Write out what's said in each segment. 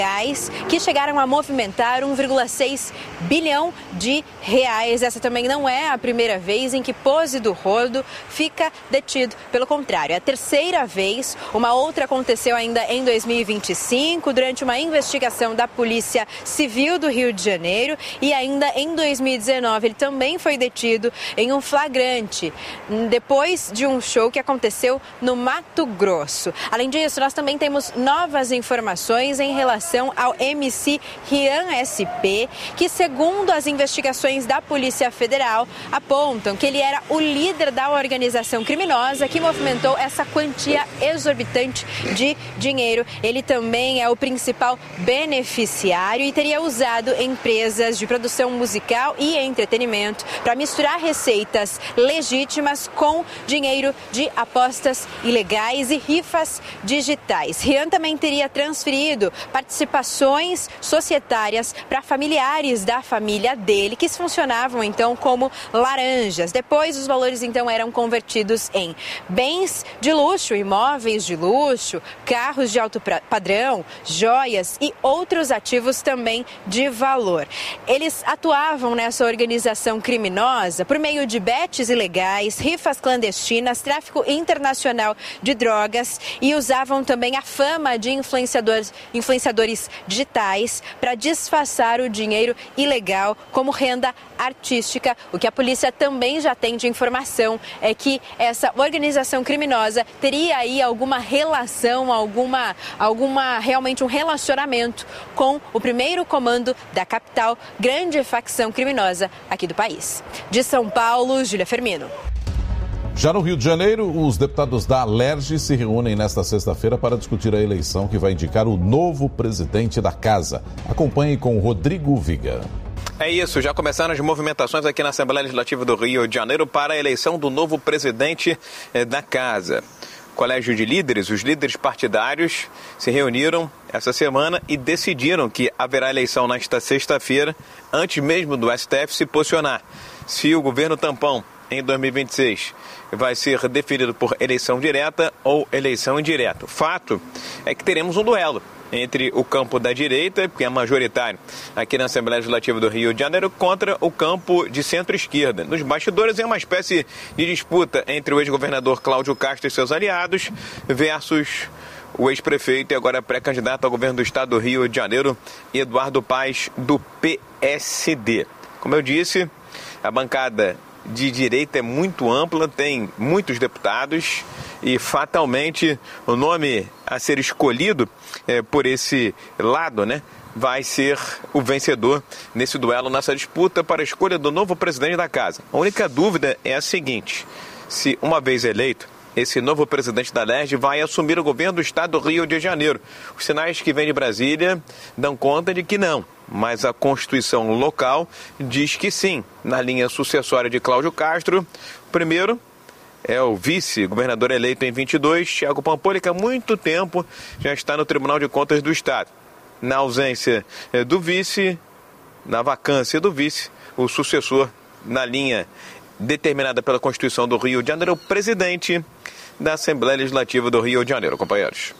que chegaram a movimentar 1,6 bilhão de reais. Essa também não é a primeira vez em que Pose do Rodo fica detido. Pelo contrário, é a terceira vez. Uma outra aconteceu ainda em 2025, durante uma investigação da Polícia Civil do Rio de Janeiro. E ainda em 2019, ele também foi detido em um flagrante, depois de um show que aconteceu no Mato Grosso. Além disso, nós também temos novas informações em relação ao MC Rian SP, que, segundo as investigações da Polícia Federal, apontam que ele era o líder da organização criminosa que movimentou essa quantia exorbitante de dinheiro. Ele também é o principal beneficiário e teria usado empresas de produção musical e entretenimento para misturar receitas legítimas com dinheiro de apostas ilegais e rifas digitais. Rian também teria transferido participações societárias para familiares da família dele, que funcionavam então como laranjas. Depois, os valores então eram convertidos em bens de luxo, imóveis de luxo, carros de alto padrão, joias e outros ativos também de valor. Eles atuavam nessa organização criminosa por meio de bets ilegais, rifas clandestinas, tráfico internacional de drogas e usavam também a fama de influenciadores digitais para disfarçar o dinheiro ilegal como renda artística. O que a polícia também já tem de informação é que essa organização criminosa teria aí alguma relação, realmente um relacionamento com o primeiro comando da capital, grande facção criminosa aqui do país. De São Paulo, Júlia Firmino. Já no Rio de Janeiro, os deputados da Alerj se reúnem nesta sexta-feira para discutir a eleição que vai indicar o novo presidente da casa. Acompanhe com Rodrigo Viga. É isso, já começaram as movimentações aqui na Assembleia Legislativa do Rio de Janeiro para a eleição do novo presidente da casa. Colégio de líderes, os líderes partidários se reuniram essa semana e decidiram que haverá eleição nesta sexta-feira, antes mesmo do STF se posicionar. Se o governo tampão em 2026 vai ser definido por eleição direta ou eleição indireta. O fato é que teremos um duelo entre o campo da direita, que é majoritário aqui na Assembleia Legislativa do Rio de Janeiro, contra o campo de centro-esquerda. Nos bastidores é uma espécie de disputa entre o ex-governador Cláudio Castro e seus aliados versus o ex-prefeito e agora pré-candidato ao governo do estado do Rio de Janeiro, Eduardo Paes, do PSD. Como eu disse, a bancada de direita é muito ampla, tem muitos deputados e fatalmente o nome a ser escolhido por esse lado, vai ser o vencedor nesse duelo, nessa disputa para a escolha do novo presidente da casa. A única dúvida é a seguinte: se uma vez eleito, esse novo presidente da Alerj vai assumir o governo do estado do Rio de Janeiro. Os sinais que vêm de Brasília dão conta de que não, mas a Constituição local diz que sim. Na linha sucessória de Cláudio Castro, primeiro é o vice-governador eleito em 22, Thiago Pampolli, que há muito tempo já está no Tribunal de Contas do Estado. Na ausência do vice, na vacância do vice, o sucessor na linha determinada pela Constituição do Rio de Janeiro, o presidente da Assembleia Legislativa do Rio de Janeiro. Companheiros.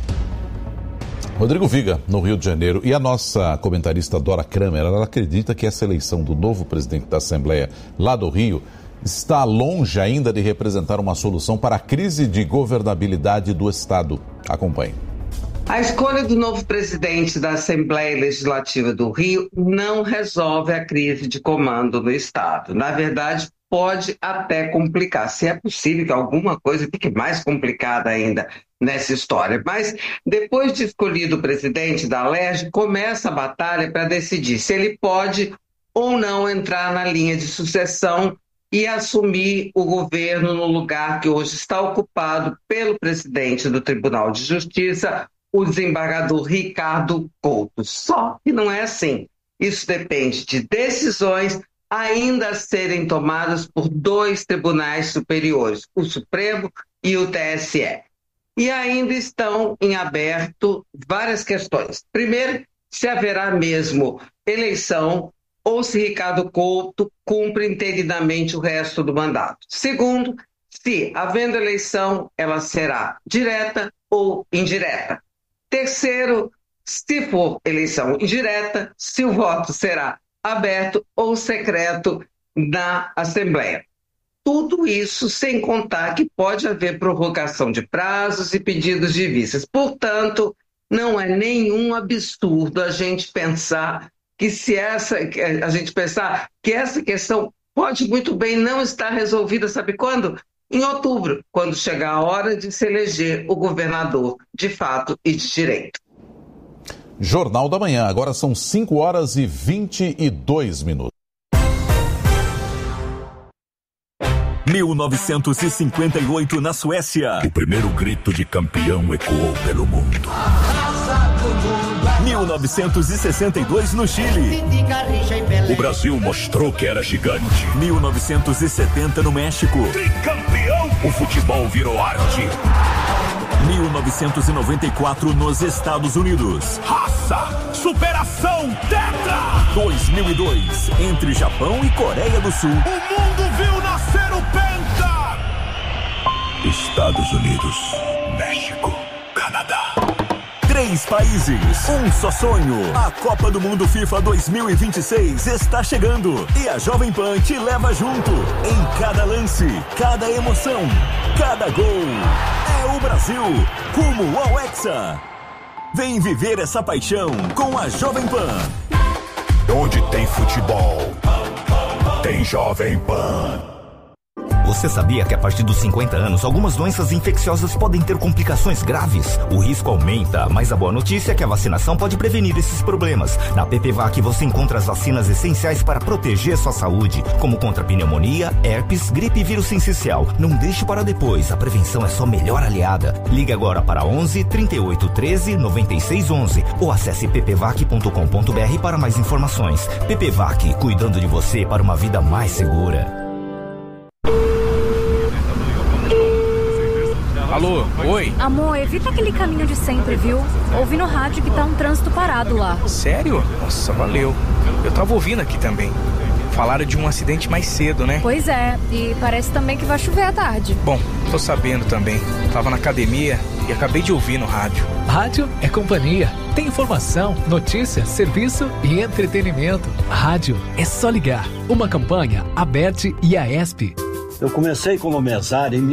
Rodrigo Viga, no Rio de Janeiro. E a nossa comentarista Dora Kramer, ela acredita que essa eleição do novo presidente da Assembleia lá do Rio está longe ainda de representar uma solução para a crise de governabilidade do Estado. Acompanhe. A escolha do novo presidente da Assembleia Legislativa do Rio não resolve a crise de comando no Estado. Na verdade, pode até complicar. Se é possível que alguma coisa fique mais complicada ainda nessa história. Mas, depois de escolhido o presidente da Alerj, começa a batalha para decidir se ele pode ou não entrar na linha de sucessão e assumir o governo no lugar que hoje está ocupado pelo presidente do Tribunal de Justiça, o desembargador Ricardo Couto. Só que não é assim. Isso depende de decisões ainda a serem tomadas por dois tribunais superiores, o Supremo e o TSE. E ainda estão em aberto várias questões. Primeiro, se haverá mesmo eleição ou se Ricardo Couto cumpre interinamente o resto do mandato. Segundo, se, havendo eleição, ela será direta ou indireta. Terceiro, se for eleição indireta, se o voto será aberto ou secreto na Assembleia. Tudo isso sem contar que pode haver prorrogação de prazos e pedidos de vistas. Portanto, não é nenhum absurdo a gente pensar que essa questão pode muito bem não estar resolvida, sabe quando? Em outubro, quando chegar a hora de se eleger o governador de fato e de direito. Jornal da Manhã, agora são 5 horas e 22 minutos. 1958 na Suécia. O primeiro grito de campeão ecoou pelo mundo. 1962 no Chile. O Brasil mostrou que era gigante. 1970 no México. Tricampeão! O futebol virou arte. 1994 nos Estados Unidos. Raça, superação, tetra! 2002, entre Japão e Coreia do Sul. O mundo viu nascer o Penta! Estados Unidos, México, Canadá. 3 países, um só sonho. A Copa do Mundo FIFA 2026 está chegando e a Jovem Pan te leva junto. Em cada lance, cada emoção, cada gol. É o Brasil, rumo ao Hexa. Vem viver essa paixão com a Jovem Pan. Onde tem futebol, tem Jovem Pan. Você sabia que a partir dos 50 anos, algumas doenças infecciosas podem ter complicações graves? O risco aumenta, mas a boa notícia é que a vacinação pode prevenir esses problemas. Na PPVAC você encontra as vacinas essenciais para proteger sua saúde, como contra pneumonia, herpes, gripe e vírus sincicial. Não deixe para depois, a prevenção é sua melhor aliada. Ligue agora para 11 38 13 96 11 ou acesse ppvac.com.br para mais informações. PPVAC, cuidando de você para uma vida mais segura. Alô, oi? Amor, evita aquele caminho de sempre, viu? Ouvi no rádio que tá um trânsito parado lá. Sério? Nossa, valeu. Eu tava ouvindo aqui também. Falaram de um acidente mais cedo, né? Pois é, e parece também que vai chover à tarde. Bom, tô sabendo também. Tava na academia e acabei de ouvir no rádio. Rádio é companhia. Tem informação, notícia, serviço e entretenimento. Rádio é só ligar. Uma campanha, Aberte e Aesp. Eu comecei como mesário em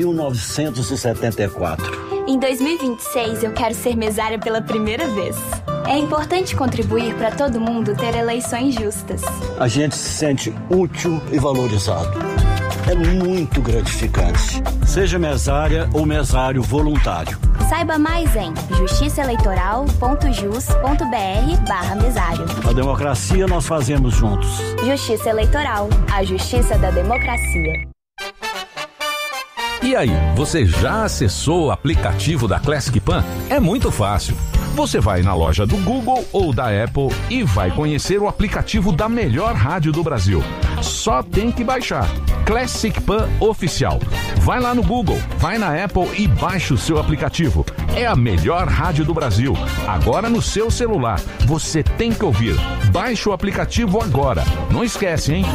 1974. Em 2026, eu quero ser mesária pela primeira vez. É importante contribuir para todo mundo ter eleições justas. A gente se sente útil e valorizado. É muito gratificante. Seja mesária ou mesário voluntário. Saiba mais em justiçaeleitoral.jus.br/mesário. A democracia nós fazemos juntos. Justiça Eleitoral, a justiça da democracia. E aí, você já acessou o aplicativo da Classic Pan? É muito fácil. Você vai na loja do Google ou da Apple e vai conhecer o aplicativo da melhor rádio do Brasil. Só tem que baixar. Classic Pan Oficial. Vai lá no Google, vai na Apple e baixa o seu aplicativo. É a melhor rádio do Brasil. Agora no seu celular. Você tem que ouvir. Baixe o aplicativo agora. Não esquece, hein?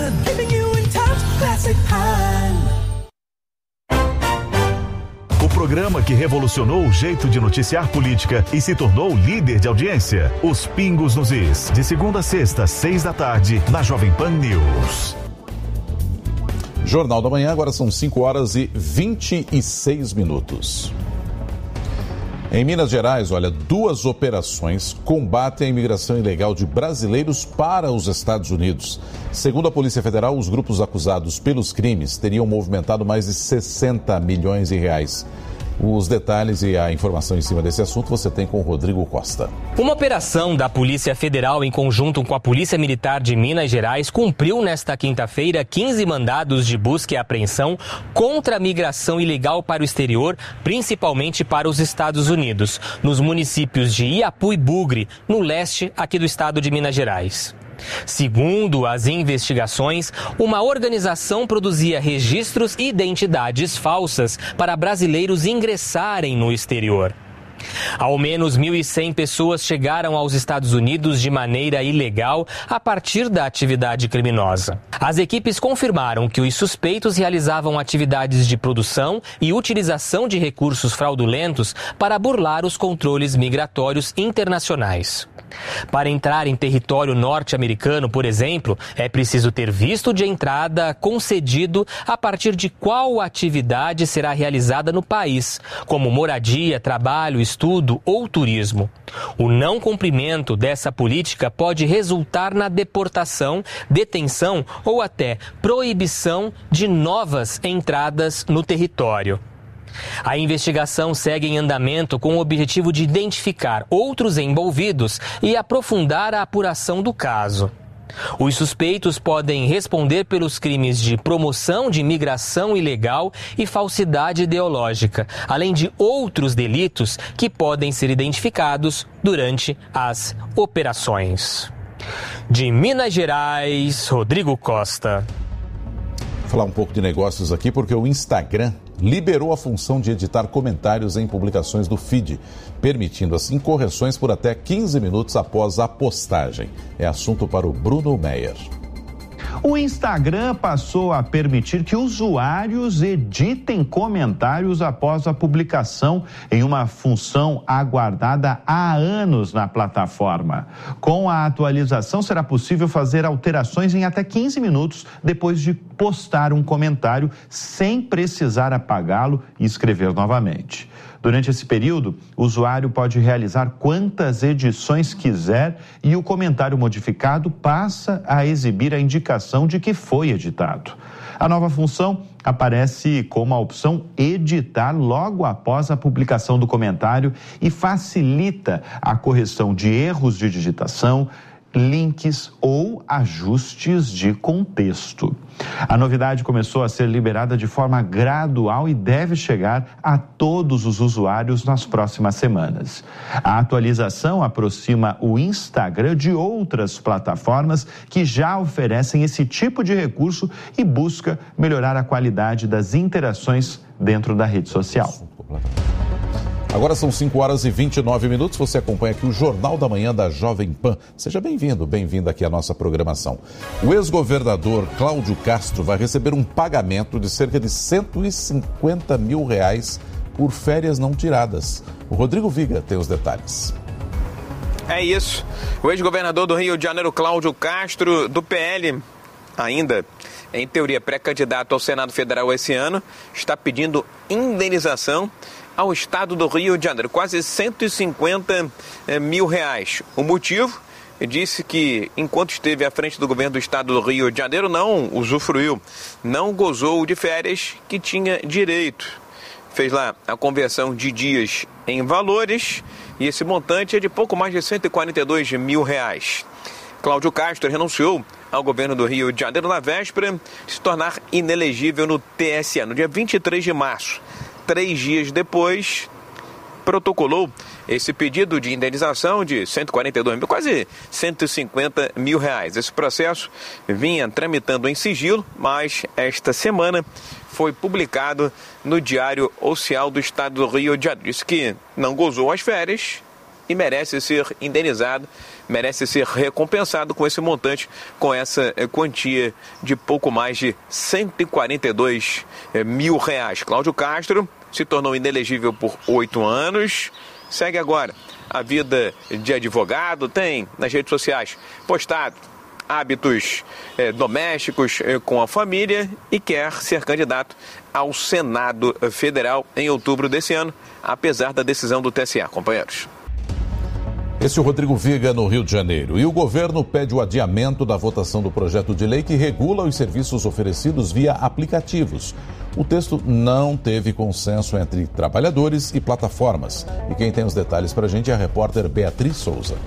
O programa que revolucionou o jeito de noticiar política e se tornou líder de audiência. Os Pingos nos Is. De segunda a sexta, 6 da tarde, na Jovem Pan News. Jornal da Manhã, agora são 5 horas e 26 minutos. Em Minas Gerais, olha, 2 operações combatem a imigração ilegal de brasileiros para os Estados Unidos. Segundo a Polícia Federal, os grupos acusados pelos crimes teriam movimentado mais de 60 milhões de reais. Os detalhes e a informação em cima desse assunto você tem com o Rodrigo Costa. Uma operação da Polícia Federal em conjunto com a Polícia Militar de Minas Gerais cumpriu nesta quinta-feira 15 mandados de busca e apreensão contra a migração ilegal para o exterior, principalmente para os Estados Unidos, nos municípios de Iapu e Bugre, no leste aqui do estado de Minas Gerais. Segundo as investigações, uma organização produzia registros e identidades falsas para brasileiros ingressarem no exterior. Ao menos 1.100 pessoas chegaram aos Estados Unidos de maneira ilegal a partir da atividade criminosa. As equipes confirmaram que os suspeitos realizavam atividades de produção e utilização de recursos fraudulentos para burlar os controles migratórios internacionais. Para entrar em território norte-americano, por exemplo, é preciso ter visto de entrada concedido a partir de qual atividade será realizada no país, como moradia, trabalho, estudo ou turismo. O não cumprimento dessa política pode resultar na deportação, detenção ou até proibição de novas entradas no território. A investigação segue em andamento com o objetivo de identificar outros envolvidos e aprofundar a apuração do caso. Os suspeitos podem responder pelos crimes de promoção de imigração ilegal e falsidade ideológica, além de outros delitos que podem ser identificados durante as operações. De Minas Gerais, Rodrigo Costa. Vou falar um pouco de negócios aqui, porque o Instagram liberou a função de editar comentários em publicações do feed, permitindo assim correções por até 15 minutos após a postagem. É assunto para o Bruno Meyer. O Instagram passou a permitir que usuários editem comentários após a publicação, em uma função aguardada há anos na plataforma. Com a atualização, será possível fazer alterações em até 15 minutos depois de postar um comentário, sem precisar apagá-lo e escrever novamente. Durante esse período, o usuário pode realizar quantas edições quiser e o comentário modificado passa a exibir a indicação de que foi editado. A nova função aparece como a opção editar logo após a publicação do comentário e facilita a correção de erros de digitação, links ou ajustes de contexto. A novidade começou a ser liberada de forma gradual e deve chegar a todos os usuários nas próximas semanas. A atualização aproxima o Instagram de outras plataformas que já oferecem esse tipo de recurso e busca melhorar a qualidade das interações dentro da rede social. Agora são 5h29. Você acompanha aqui o Jornal da Manhã da Jovem Pan. Seja bem-vindo, bem-vinda aqui à nossa programação. O ex-governador Cláudio Castro vai receber um pagamento de cerca de R$150 mil por férias não tiradas. O Rodrigo Viga tem os detalhes. É isso. O ex-governador do Rio de Janeiro, Cláudio Castro, do PL, ainda em teoria pré-candidato ao Senado Federal esse ano, está pedindo indenização ao estado do Rio de Janeiro, quase R$150 mil. O motivo? Disse que, enquanto esteve à frente do governo do estado do Rio de Janeiro, não usufruiu, não gozou de férias que tinha direito. Fez lá a conversão de dias em valores e esse montante é de pouco mais de R$142 mil. Cláudio Castro renunciou ao governo do Rio de Janeiro na véspera de se tornar inelegível no TSE, no dia 23 de março. 3 dias depois, protocolou esse pedido de indenização de 142 mil, quase 150 mil. Esse processo vinha tramitando em sigilo, mas esta semana foi publicado no Diário Oficial do Estado do Rio de Janeiro. Disse que não gozou as férias e merece ser indenizado, merece ser recompensado com esse montante, com essa quantia de pouco mais de 142 mil. Cláudio Castro se tornou inelegível por 8 anos, segue agora a vida de advogado, tem nas redes sociais postado hábitos domésticos com a família e quer ser candidato ao Senado Federal em outubro desse ano, apesar da decisão do TSE, companheiros. Esse é o Rodrigo Viga, no Rio de Janeiro. E o governo pede o adiamento da votação do projeto de lei que regula os serviços oferecidos via aplicativos. O texto não teve consenso entre trabalhadores e plataformas. E quem tem os detalhes para a gente é a repórter Beatriz Souza.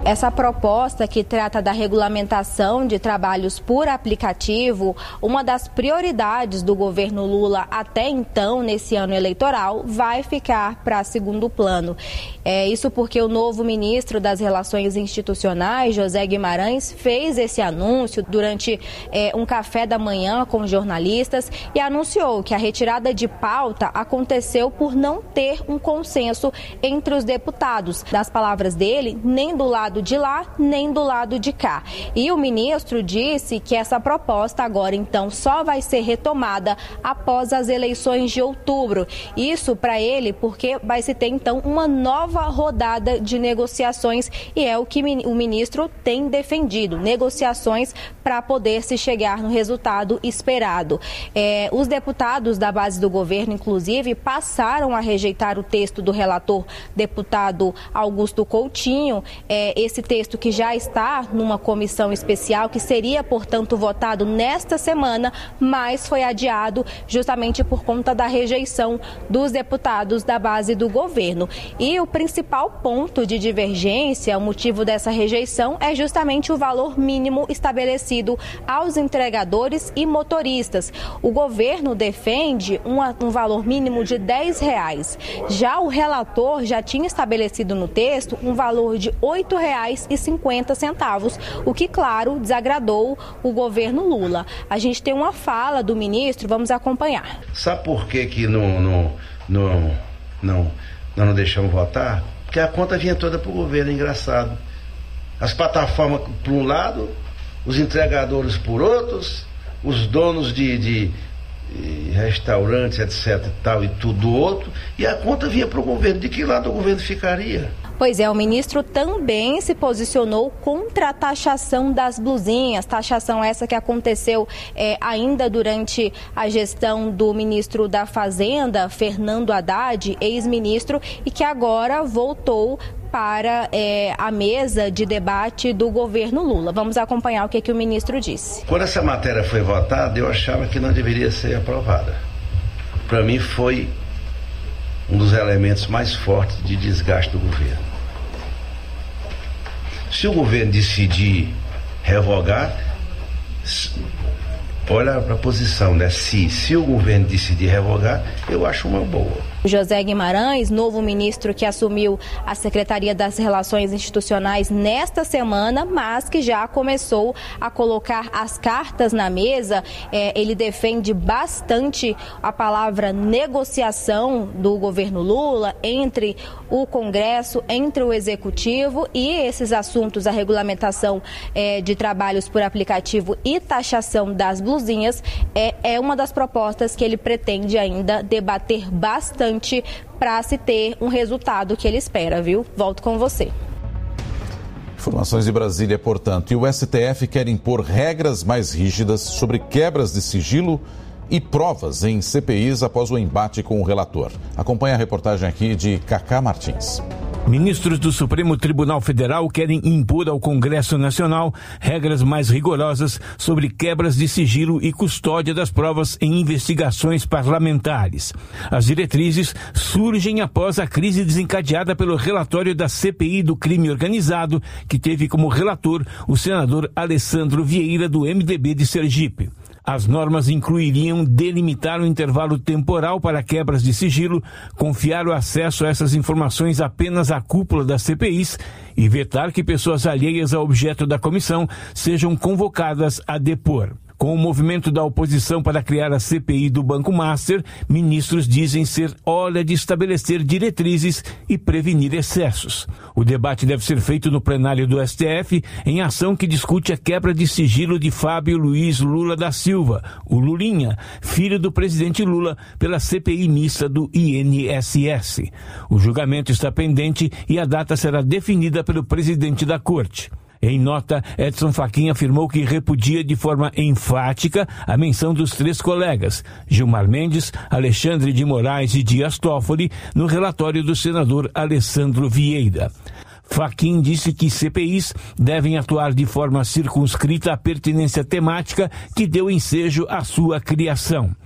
Essa proposta que trata da regulamentação de trabalhos por aplicativo, uma das prioridades do governo Lula até então, nesse ano eleitoral, vai ficar para segundo plano. Isso porque o novo ministro das Relações Institucionais, José Guimarães, fez esse anúncio durante um café da manhã com jornalistas e anunciou que a retirada de pauta aconteceu por não ter um consenso entre os deputados. Das palavras dele, nem do lado de lá, nem do lado de cá. E o ministro disse que essa proposta agora, então, só vai ser retomada após as eleições de outubro. Isso para ele porque vai se ter, então, uma nova rodada de negociações e é o que o ministro tem defendido, negociações para poder se chegar no resultado esperado. Os deputados da base do governo, inclusive, passaram a rejeitar o texto do relator deputado Augusto Coutinho, esse texto que já está numa comissão especial, que seria, portanto, votado nesta semana, mas foi adiado justamente por conta da rejeição dos deputados da base do governo. E o principal ponto de divergência, o motivo dessa rejeição, é justamente o valor mínimo estabelecido aos entregadores e motoristas. O governo defende um valor mínimo de R$10. Já o relator já tinha estabelecido no texto um valor de R$8,50, o que, claro, desagradou o governo Lula. A gente tem uma fala do ministro, vamos acompanhar. Sabe por que não deixamos votar? Porque a conta vinha toda para o governo, engraçado. As plataformas por um lado, os entregadores por outros, os donos de restaurantes, etc. e tudo do outro, e a conta vinha para o governo. De que lado o governo ficaria? Pois é, o ministro também se posicionou contra a taxação das blusinhas, taxação essa que aconteceu ainda durante a gestão do ministro da Fazenda, Fernando Haddad, ex-ministro, e que agora voltou para a mesa de debate do governo Lula. Vamos acompanhar o que o ministro disse. Quando essa matéria foi votada, eu achava que não deveria ser aprovada. Para mim foi um dos elementos mais fortes de desgaste do governo. Se o governo decidir revogar, olha para a posição, né? Se o governo decidir revogar, eu acho uma boa. José Guimarães, novo ministro que assumiu a Secretaria das Relações Institucionais nesta semana, mas que já começou a colocar as cartas na mesa. Ele defende bastante a palavra negociação do governo Lula entre o Congresso, entre o Executivo, e esses assuntos, a regulamentação de trabalhos por aplicativo e taxação das blusinhas, é uma das propostas que ele pretende ainda debater bastante para se ter um resultado que ele espera, viu? Volto com você. Informações de Brasília, portanto. E o STF quer impor regras mais rígidas sobre quebras de sigilo e provas em CPIs após o embate com o relator. Acompanhe a reportagem aqui de Cacá Martins. Ministros do Supremo Tribunal Federal querem impor ao Congresso Nacional regras mais rigorosas sobre quebras de sigilo e custódia das provas em investigações parlamentares. As diretrizes surgem após a crise desencadeada pelo relatório da CPI do crime organizado, que teve como relator o senador Alessandro Vieira, do MDB de Sergipe. As normas incluiriam delimitar o intervalo temporal para quebras de sigilo, confiar o acesso a essas informações apenas à cúpula das CPIs e vetar que pessoas alheias ao objeto da comissão sejam convocadas a depor. Com o movimento da oposição para criar a CPI do Banco Master, ministros dizem ser hora de estabelecer diretrizes e prevenir excessos. O debate deve ser feito no plenário do STF, em ação que discute a quebra de sigilo de Fábio Luiz Lula da Silva, o Lulinha, filho do presidente Lula, pela CPI mista do INSS. O julgamento está pendente e a data será definida pelo presidente da Corte. Em nota, Edson Fachin afirmou que repudia de forma enfática a menção dos 3 colegas, Gilmar Mendes, Alexandre de Moraes e Dias Toffoli, no relatório do senador Alessandro Vieira. Fachin disse que CPIs devem atuar de forma circunscrita à pertinência temática que deu ensejo à sua criação.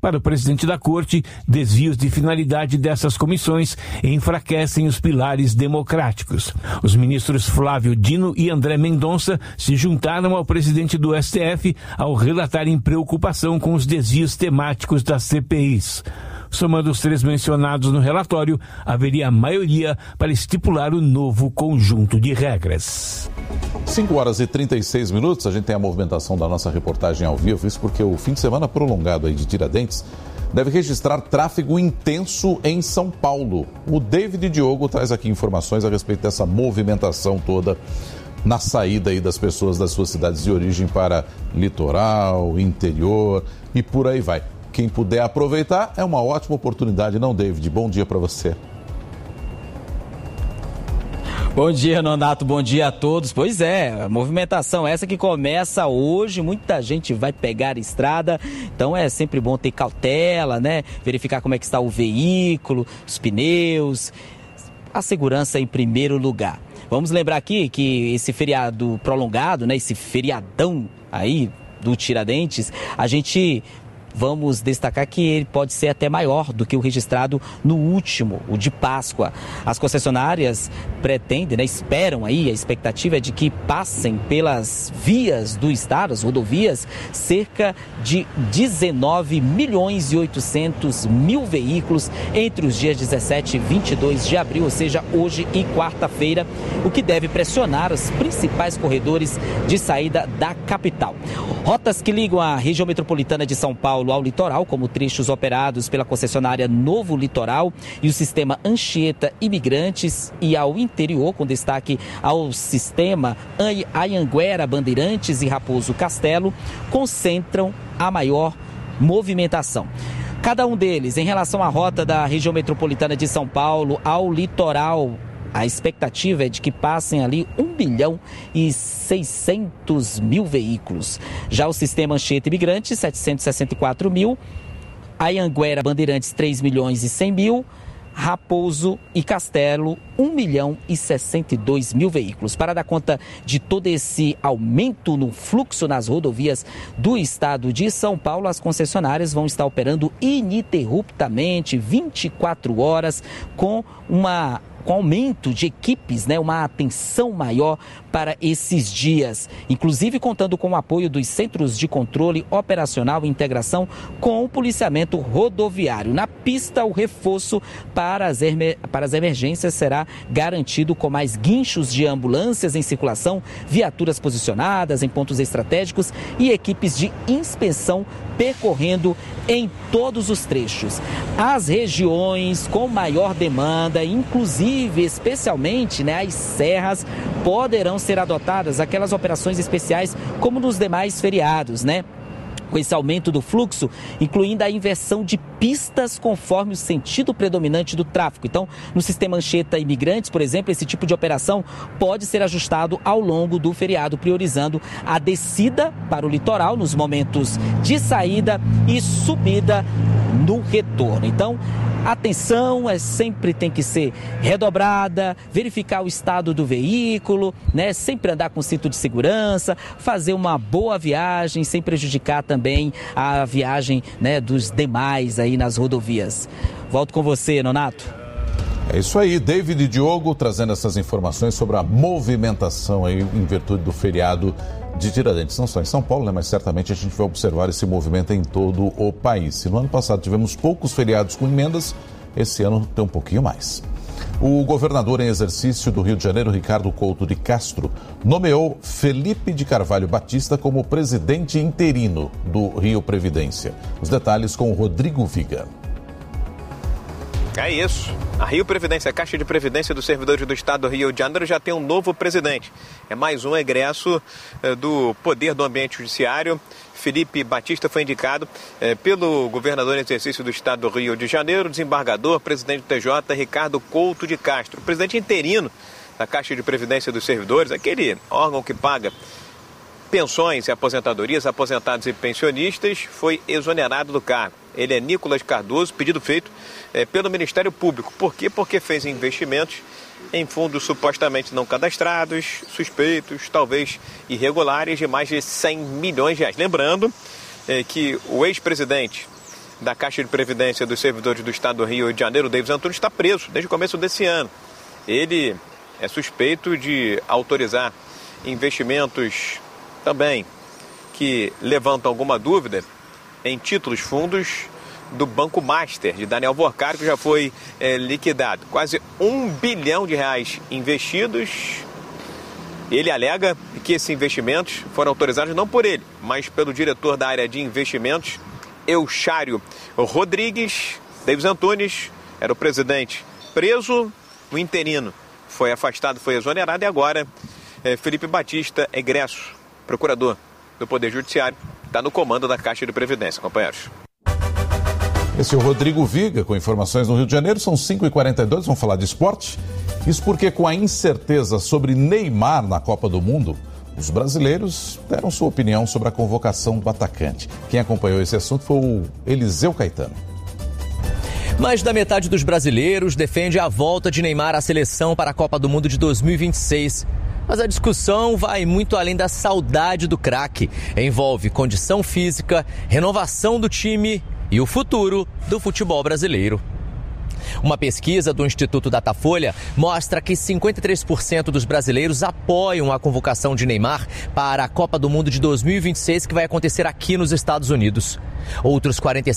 Para o presidente da Corte, desvios de finalidade dessas comissões enfraquecem os pilares democráticos. Os ministros Flávio Dino e André Mendonça se juntaram ao presidente do STF ao relatarem preocupação com os desvios temáticos das CPIs. Somando os 3 mencionados no relatório, haveria maioria para estipular o novo conjunto de regras. 5h36, a gente tem a movimentação da nossa reportagem ao vivo, isso porque o fim de semana prolongado aí de Tiradentes deve registrar tráfego intenso em São Paulo. O David Diogo traz aqui informações a respeito dessa movimentação toda na saída aí das pessoas das suas cidades de origem para litoral, interior e por aí vai. Quem puder aproveitar, é uma ótima oportunidade, não, David? Bom dia para você. Bom dia, Nonato. Bom dia a todos. Pois é, a movimentação essa que começa hoje. Muita gente vai pegar a estrada, então é sempre bom ter cautela, né? Verificar como é que está o veículo, os pneus, a segurança em primeiro lugar. Vamos lembrar aqui que esse feriado prolongado, né? Esse feriadão aí do Tiradentes, vamos destacar que ele pode ser até maior do que o registrado no último, o de Páscoa. As concessionárias pretendem, né, esperam aí, a expectativa é de que passem pelas vias do estado, as rodovias, cerca de 19.800.000 veículos entre os dias 17 e 22 de abril, ou seja, hoje e quarta-feira, o que deve pressionar os principais corredores de saída da capital. Rotas que ligam a região metropolitana de São Paulo ao litoral, como trechos operados pela concessionária Novo Litoral e o sistema Anchieta Imigrantes, e ao interior, com destaque ao sistema Anhanguera Bandeirantes e Raposo Castelo, concentram a maior movimentação. Cada um deles, em relação à rota da região metropolitana de São Paulo ao litoral, a expectativa é de que passem ali 1.600.000 veículos. Já o sistema Anchieta Imigrantes, 764.000. Anhanguera Bandeirantes, 3.100.000. Raposo e Castelo, 1.062.000 veículos. Para dar conta de todo esse aumento no fluxo nas rodovias do estado de São Paulo, as concessionárias vão estar operando ininterruptamente, 24 horas, com aumento de equipes, né, uma atenção maior para esses dias, inclusive contando com o apoio dos Centros de Controle Operacional e Integração com o policiamento rodoviário. Na pista, o reforço para as emergências será garantido com mais guinchos de ambulâncias em circulação, viaturas posicionadas em pontos estratégicos e equipes de inspeção percorrendo em todos os trechos. As regiões com maior demanda, inclusive, especialmente, né, as serras, poderão ser adotadas aquelas operações especiais como nos demais feriados, né? Com esse aumento do fluxo, incluindo a inversão de pistas conforme o sentido predominante do tráfego. Então, no sistema Anchieta Imigrantes, por exemplo, esse tipo de operação pode ser ajustado ao longo do feriado, priorizando a descida para o litoral nos momentos de saída e subida no retorno. Então, atenção, sempre tem que ser redobrada, verificar o estado do veículo, né? Sempre andar com cinto de segurança, fazer uma boa viagem, sem prejudicar também a viagem, né, dos demais aí nas rodovias. Volto com você, Nonato. É isso aí, David Diogo trazendo essas informações sobre a movimentação aí em virtude do feriado de Tiradentes. Não só em São Paulo, né, mas certamente a gente vai observar esse movimento em todo o país. Se no ano passado tivemos poucos feriados com emendas, esse ano tem um pouquinho mais. O governador em exercício do Rio de Janeiro, Ricardo Couto de Castro, nomeou Felipe de Carvalho Batista como presidente interino do Rio Previdência. Os detalhes com o Rodrigo Viga. É isso. A Rio Previdência, a Caixa de Previdência dos Servidores do Estado do Rio de Janeiro, já tem um novo presidente. É mais um egresso do Poder do Ambiente Judiciário. Felipe Batista foi indicado pelo governador em exercício do Estado do Rio de Janeiro, desembargador, presidente do TJ, Ricardo Couto de Castro. O presidente interino da Caixa de Previdência dos Servidores, aquele órgão que paga pensões e aposentadorias, aposentados e pensionistas, foi exonerado do cargo. Ele é Nicolas Cardoso, pedido feito pelo Ministério Público. Por quê? Porque fez investimentos em fundos supostamente não cadastrados, suspeitos, talvez irregulares, de mais de 100 milhões de reais. Lembrando que o ex-presidente da Caixa de Previdência dos Servidores do Estado do Rio de Janeiro, Davis Antunes, está preso desde o começo desse ano. Ele é suspeito de autorizar investimentos também que levantam alguma dúvida em títulos fundos do Banco Master, de Daniel Vorcari, que já foi liquidado. Quase R$1 bilhão investidos. Ele alega que esses investimentos foram autorizados não por ele, mas pelo diretor da área de investimentos, Euchário Rodrigues. Davis Antunes era o presidente preso, o interino foi afastado, foi exonerado, e agora Felipe Batista, egresso, procurador do Poder Judiciário, está no comando da Caixa de Previdência, companheiros. Esse é o Rodrigo Viga, com informações no Rio de Janeiro. São 5h42, vamos falar de esporte. Isso porque, com a incerteza sobre Neymar na Copa do Mundo, os brasileiros deram sua opinião sobre a convocação do atacante. Quem acompanhou esse assunto foi o Eliseu Caetano. Mais da metade dos brasileiros defende a volta de Neymar à seleção para a Copa do Mundo de 2026. Mas a discussão vai muito além da saudade do craque. Envolve condição física, renovação do time e o futuro do futebol brasileiro. Uma pesquisa do Instituto Datafolha mostra que 53% dos brasileiros apoiam a convocação de Neymar para a Copa do Mundo de 2026, que vai acontecer aqui nos Estados Unidos. Outros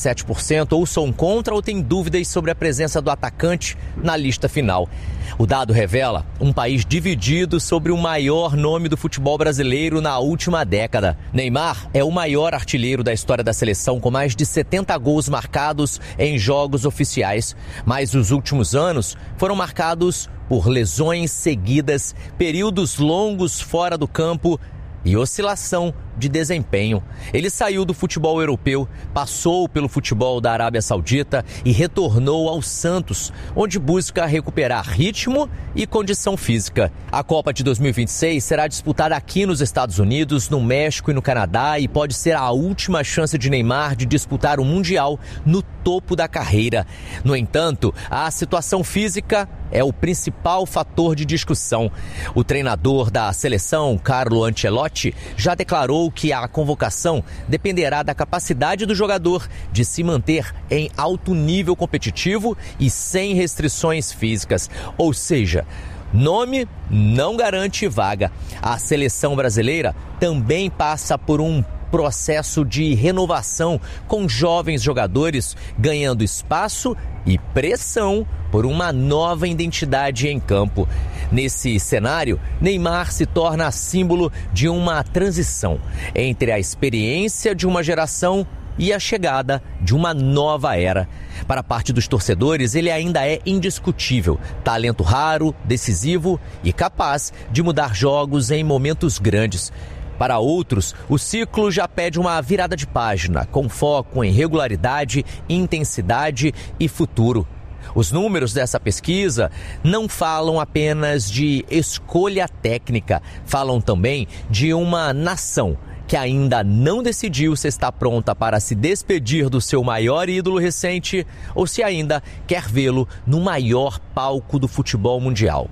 47% ou são contra ou têm dúvidas sobre a presença do atacante na lista final. O dado revela um país dividido sobre o maior nome do futebol brasileiro na última década. Neymar é o maior artilheiro da história da seleção, com mais de 70 gols marcados em jogos oficiais. Mas os últimos anos foram marcados por lesões seguidas, períodos longos fora do campo e oscilação de desempenho. Ele saiu do futebol europeu, passou pelo futebol da Arábia Saudita e retornou ao Santos, onde busca recuperar ritmo e condição física. A Copa de 2026 será disputada aqui nos Estados Unidos, no México e no Canadá, e pode ser a última chance de Neymar de disputar o Mundial no topo da carreira. No entanto, a situação física é o principal fator de discussão. O treinador da seleção, Carlo Ancelotti, já declarou que a convocação dependerá da capacidade do jogador de se manter em alto nível competitivo e sem restrições físicas. Ou seja, nome não garante vaga. A seleção brasileira também passa por um processo de renovação, com jovens jogadores ganhando espaço e pressão por uma nova identidade em campo. Nesse cenário, Neymar se torna símbolo de uma transição entre a experiência de uma geração e a chegada de uma nova era. Para parte dos torcedores, ele ainda é indiscutível. Talento raro, decisivo e capaz de mudar jogos em momentos grandes. Para outros, o ciclo já pede uma virada de página, com foco em regularidade, intensidade e futuro. Os números dessa pesquisa não falam apenas de escolha técnica, falam também de uma nação que ainda não decidiu se está pronta para se despedir do seu maior ídolo recente ou se ainda quer vê-lo no maior palco do futebol mundial.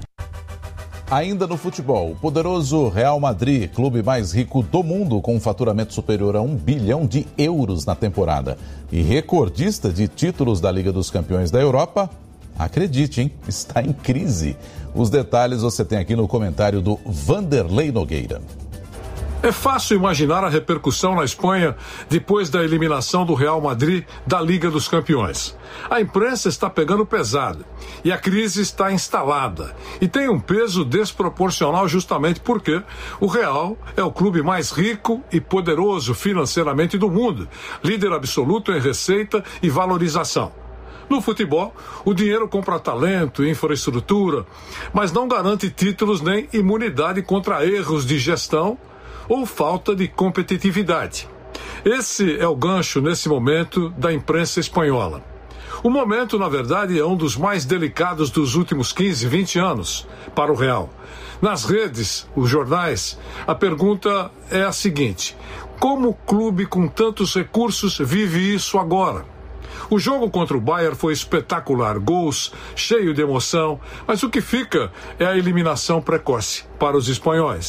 Ainda no futebol, o poderoso Real Madrid, clube mais rico do mundo, com um faturamento superior a €1 bilhão na temporada e recordista de títulos da Liga dos Campeões da Europa, acredite, hein, está em crise. Os detalhes você tem aqui no comentário do Vanderlei Nogueira. É fácil imaginar a repercussão na Espanha depois da eliminação do Real Madrid da Liga dos Campeões. A imprensa está pegando pesado e a crise está instalada. E tem um peso desproporcional justamente porque o Real é o clube mais rico e poderoso financeiramente do mundo, líder absoluto em receita e valorização. No futebol, o dinheiro compra talento e infraestrutura, mas não garante títulos nem imunidade contra erros de gestão ou falta de competitividade. Esse é o gancho, nesse momento, da imprensa espanhola. O momento, na verdade, é um dos mais delicados dos últimos 15, 20 anos para o Real. Nas redes, os jornais, a pergunta é a seguinte: como o clube com tantos recursos vive isso agora? O jogo contra o Bayern foi espetacular, gols, cheio de emoção, mas o que fica é a eliminação precoce para os espanhóis.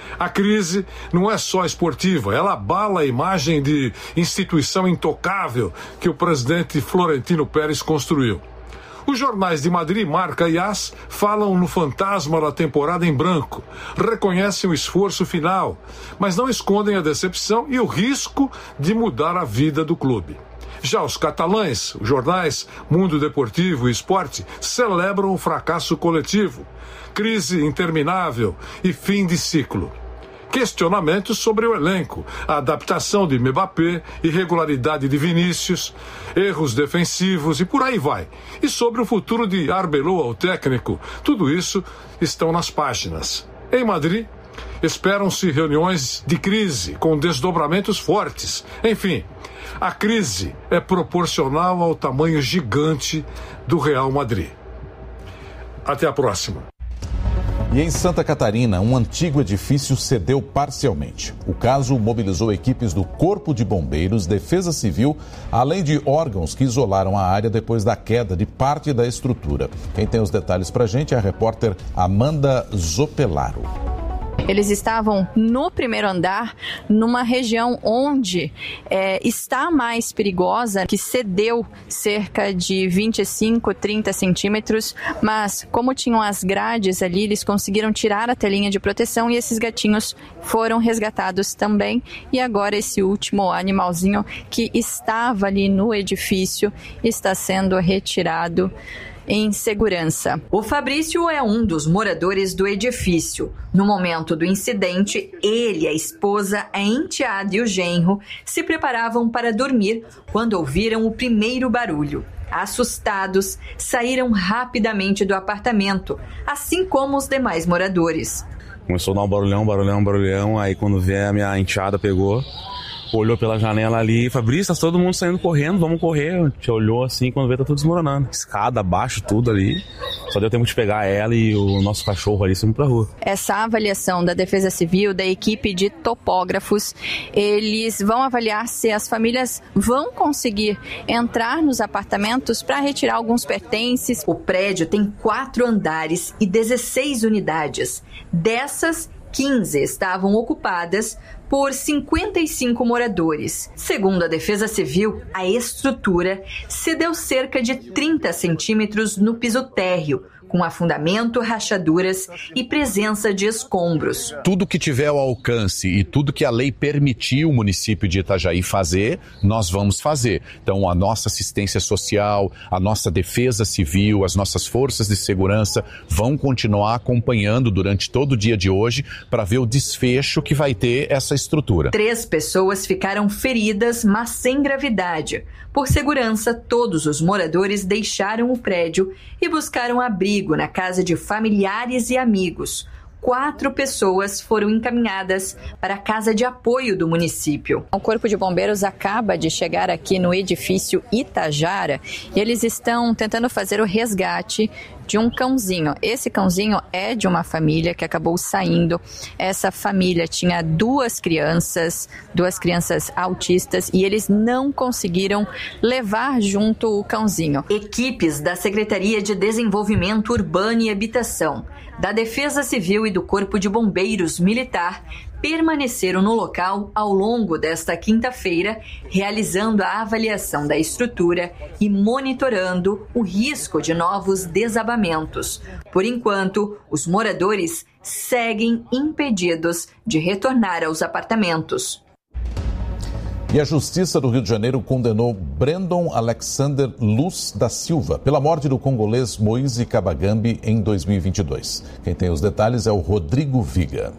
A crise não é só esportiva, ela abala a imagem de instituição intocável que o presidente Florentino Pérez construiu. Os jornais de Madrid, Marca e AS falam no fantasma da temporada em branco, reconhecem o esforço final, mas não escondem a decepção e o risco de mudar a vida do clube. Já os catalães, os jornais Mundo Deportivo e Esporte, celebram o fracasso coletivo, crise interminável e fim de ciclo. Questionamentos sobre o elenco, a adaptação de Mbappé, irregularidade de Vinícius, erros defensivos e por aí vai. E sobre o futuro de Arbeloa, o técnico, tudo isso estão nas páginas. Em Madrid, esperam-se reuniões de crise com desdobramentos fortes. Enfim, a crise é proporcional ao tamanho gigante do Real Madrid. Até a próxima. E em Santa Catarina, um antigo edifício cedeu parcialmente. O caso mobilizou equipes do Corpo de Bombeiros, Defesa Civil, além de órgãos que isolaram a área depois da queda de parte da estrutura. Quem tem os detalhes pra gente é a repórter Amanda Zopelaro. Eles estavam no primeiro andar, numa região onde está mais perigosa, que cedeu cerca de 25, 30 centímetros, mas como tinham as grades ali, eles conseguiram tirar a telinha de proteção e esses gatinhos foram resgatados também. E agora esse último animalzinho que estava ali no edifício está sendo retirado em segurança. O Fabrício é um dos moradores do edifício. No momento do incidente, ele, a esposa, a enteada e o genro se preparavam para dormir quando ouviram o primeiro barulho. Assustados, saíram rapidamente do apartamento, assim como os demais moradores. Começou a dar um barulhão, aí quando vê a minha enteada pegou, olhou pela janela ali, Fabrício, tá todo mundo saindo correndo, vamos correr. A gente olhou assim, quando vê, tá tudo desmoronando. Escada, abaixo, tudo ali. Só deu tempo de pegar ela e o nosso cachorro ali, saímos pra rua. Essa avaliação da Defesa Civil, da equipe de topógrafos, eles vão avaliar se as famílias vão conseguir entrar nos apartamentos para retirar alguns pertences. O prédio tem 4 andares e 16 unidades. Dessas, 15 estavam ocupadas por 55 moradores. Segundo a Defesa Civil, a estrutura cedeu cerca de 30 centímetros no piso térreo, com afundamento, rachaduras e presença de escombros. Tudo que tiver ao alcance e tudo que a lei permitiu o município de Itajaí fazer, nós vamos fazer. Então, a nossa assistência social, a nossa defesa civil, as nossas forças de segurança vão continuar acompanhando durante todo o dia de hoje para ver o desfecho que vai ter essa estrutura. 3 pessoas ficaram feridas, mas sem gravidade. Por segurança, todos os moradores deixaram o prédio e buscaram abrigo na casa de familiares e amigos. 4 pessoas foram encaminhadas para a casa de apoio do município. O Corpo de Bombeiros acaba de chegar aqui no edifício Itajara e eles estão tentando fazer o resgate de um cãozinho. Esse cãozinho é de uma família que acabou saindo. Essa família tinha 2 crianças autistas e eles não conseguiram levar junto o cãozinho. Equipes da Secretaria de Desenvolvimento Urbano e Habitação, da Defesa Civil e do Corpo de Bombeiros Militar permaneceram no local ao longo desta quinta-feira, realizando a avaliação da estrutura e monitorando o risco de novos desabamentos. Por enquanto, os moradores seguem impedidos de retornar aos apartamentos. E a Justiça do Rio de Janeiro condenou Brandon Alexander Luz da Silva pela morte do congolês Moise Kabagambe em 2022. Quem tem os detalhes é o Rodrigo Viga.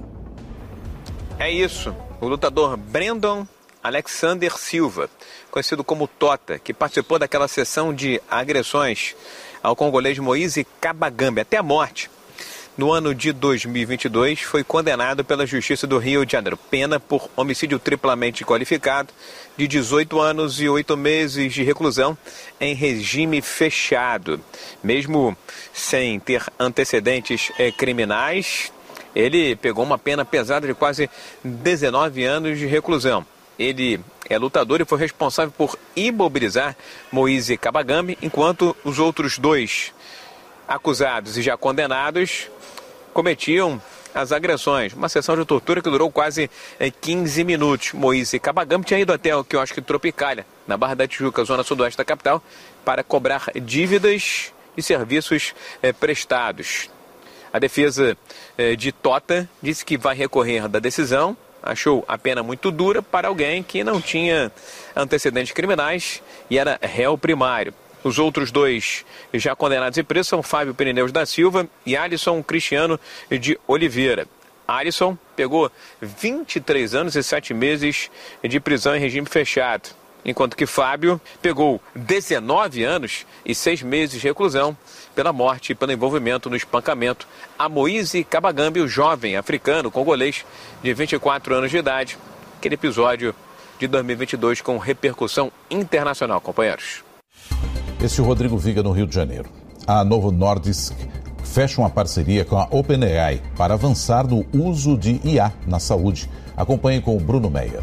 É isso, o lutador Brandon Alexander Silva, conhecido como Tota, que participou daquela sessão de agressões ao congolês Moise Kabagambe até a morte. No ano de 2022, foi condenado pela Justiça do Rio de Janeiro. Pena por homicídio triplamente qualificado de 18 anos e 8 meses de reclusão em regime fechado. Mesmo sem ter antecedentes criminais, ele pegou uma pena pesada de quase 19 anos de reclusão. Ele é lutador e foi responsável por imobilizar Moise Kabagambe, enquanto os outros 2 acusados e já condenados cometiam as agressões. Uma sessão de tortura que durou quase 15 minutos. Moise Kabagambe tinha ido até o quiosque Tropicália, na Barra da Tijuca, zona sudoeste da capital, para cobrar dívidas e serviços prestados. A defesa de Tota disse que vai recorrer da decisão, achou a pena muito dura para alguém que não tinha antecedentes criminais e era réu primário. Os outros dois já condenados e presos são Fábio Pirineus da Silva e Alisson Cristiano de Oliveira. Alisson pegou 23 anos e 7 meses de prisão em regime fechado, enquanto que Fábio pegou 19 anos e 6 meses de reclusão pela morte e pelo envolvimento no espancamento a Moise Kabagambe, o jovem africano congolês de 24 anos de idade. Aquele episódio de 2022 com repercussão internacional, companheiros. Esse é o Rodrigo Viga, no Rio de Janeiro. A Novo Nordisk fecha uma parceria com a OpenAI para avançar no uso de IA na saúde. Acompanhe com o Bruno Meyer.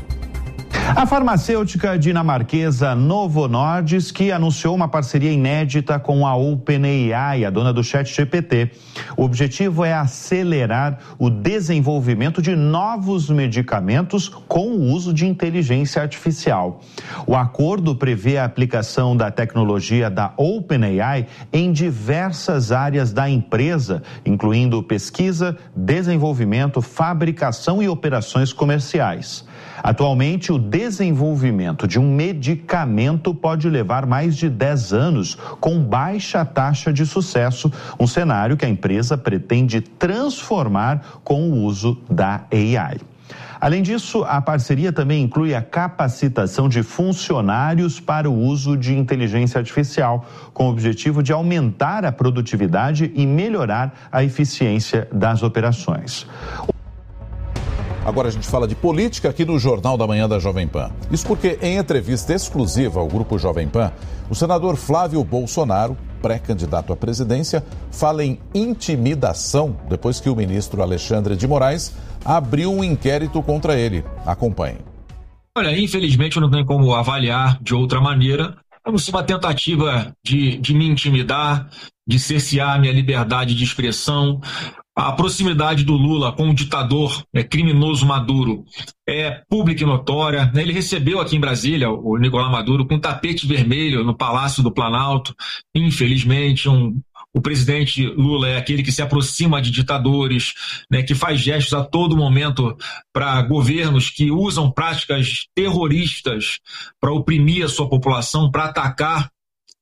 A farmacêutica dinamarquesa Novo Nordisk anunciou uma parceria inédita com a OpenAI, a dona do ChatGPT. O objetivo é acelerar o desenvolvimento de novos medicamentos com o uso de inteligência artificial. O acordo prevê a aplicação da tecnologia da OpenAI em diversas áreas da empresa, incluindo pesquisa, desenvolvimento, fabricação e operações comerciais. Atualmente, o desenvolvimento de um medicamento pode levar mais de 10 anos, com baixa taxa de sucesso, um cenário que a empresa pretende transformar com o uso da AI. Além disso, a parceria também inclui a capacitação de funcionários para o uso de inteligência artificial, com o objetivo de aumentar a produtividade e melhorar a eficiência das operações. Agora a gente fala de política aqui no Jornal da Manhã da Jovem Pan. Isso porque, em entrevista exclusiva ao Grupo Jovem Pan, o senador Flávio Bolsonaro, pré-candidato à presidência, fala em intimidação depois que o ministro Alexandre de Moraes abriu um inquérito contra ele. Acompanhe. Olha, infelizmente não tem como avaliar de outra maneira. Como se uma tentativa de me intimidar, de cercear minha liberdade de expressão. A proximidade do Lula com o ditador criminoso Maduro é pública e notória. Ele recebeu aqui em Brasília o Nicolás Maduro com tapete vermelho no Palácio do Planalto. Infelizmente, o presidente Lula é aquele que se aproxima de ditadores, que faz gestos a todo momento para governos que usam práticas terroristas para oprimir a sua população, para atacar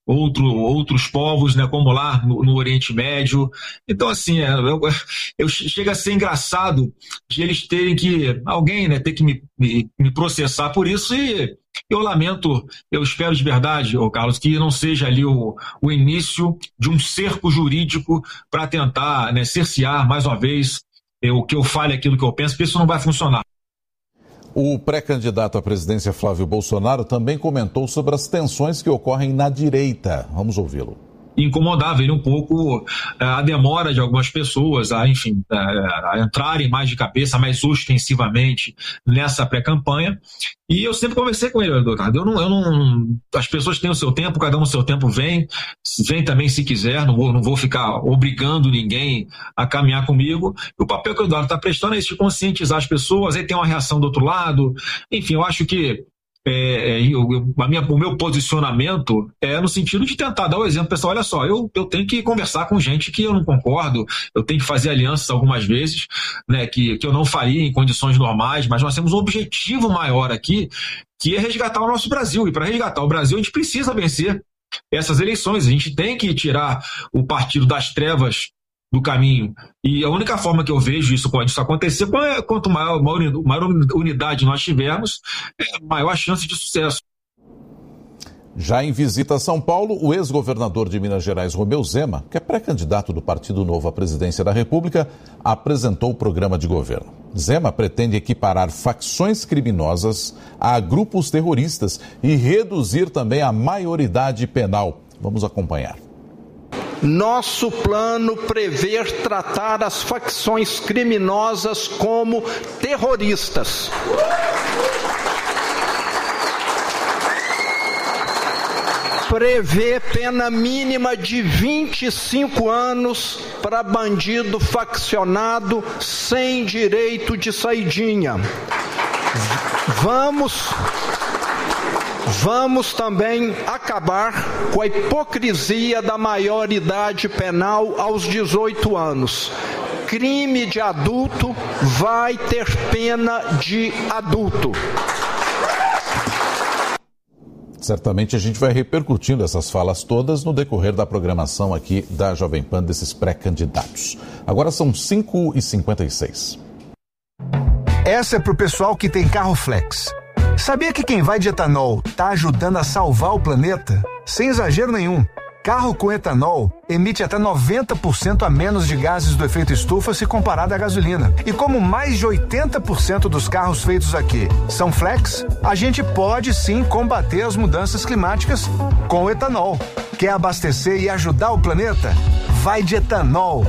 outros povos, como lá no Oriente Médio. Então, assim, chega a ser engraçado de eles terem que, alguém ter que me processar por isso, e eu lamento, eu espero de verdade, Carlos, que não seja ali o início de um cerco jurídico para tentar cercear, mais uma vez, que eu fale aquilo que eu penso, porque isso não vai funcionar. O pré-candidato à presidência Flávio Bolsonaro também comentou sobre as tensões que ocorrem na direita. Vamos ouvi-lo. Incomodava ele um pouco a demora de algumas pessoas a entrarem mais de cabeça, mais ostensivamente nessa pré-campanha. E eu sempre conversei com ele, Eduardo. As pessoas têm o seu tempo, cada um o seu tempo vem também se quiser, não vou ficar obrigando ninguém a caminhar comigo. O papel que o Eduardo está prestando é esse de conscientizar as pessoas, aí tem uma reação do outro lado. Enfim, eu acho que o meu posicionamento é no sentido de tentar dar o exemplo, pessoal, olha só, eu tenho que conversar com gente que eu não concordo, eu tenho que fazer alianças algumas vezes, que eu não faria em condições normais, mas nós temos um objetivo maior aqui, que é resgatar o nosso Brasil, e para resgatar o Brasil a gente precisa vencer essas eleições, a gente tem que tirar o partido das trevas do caminho. E a única forma que eu vejo isso acontecer, quanto maior unidade nós tivermos, maior a chance de sucesso. Já em visita a São Paulo, o ex-governador de Minas Gerais, Romeu Zema, que é pré-candidato do Partido Novo à presidência da República, apresentou o programa de governo. Zema pretende equiparar facções criminosas a grupos terroristas e reduzir também a maioridade penal. Vamos acompanhar. Nosso plano prevê tratar as facções criminosas como terroristas. prevê pena mínima de 25 anos para bandido faccionado sem direito de saidinha. Vamos também acabar com a hipocrisia da maioridade penal aos 18 anos. Crime de adulto vai ter pena de adulto. Certamente a gente vai repercutindo essas falas todas no decorrer da programação aqui da Jovem Pan desses pré-candidatos. Agora são 5h56. Essa é pro pessoal que tem carro flex. Sabia que quem vai de etanol tá ajudando a salvar o planeta? Sem exagero nenhum. Carro com etanol emite até 90% a menos de gases do efeito estufa se comparado à gasolina. E como mais de 80% dos carros feitos aqui são flex, a gente pode sim combater as mudanças climáticas com o etanol. Quer abastecer e ajudar o planeta? Vai de etanol.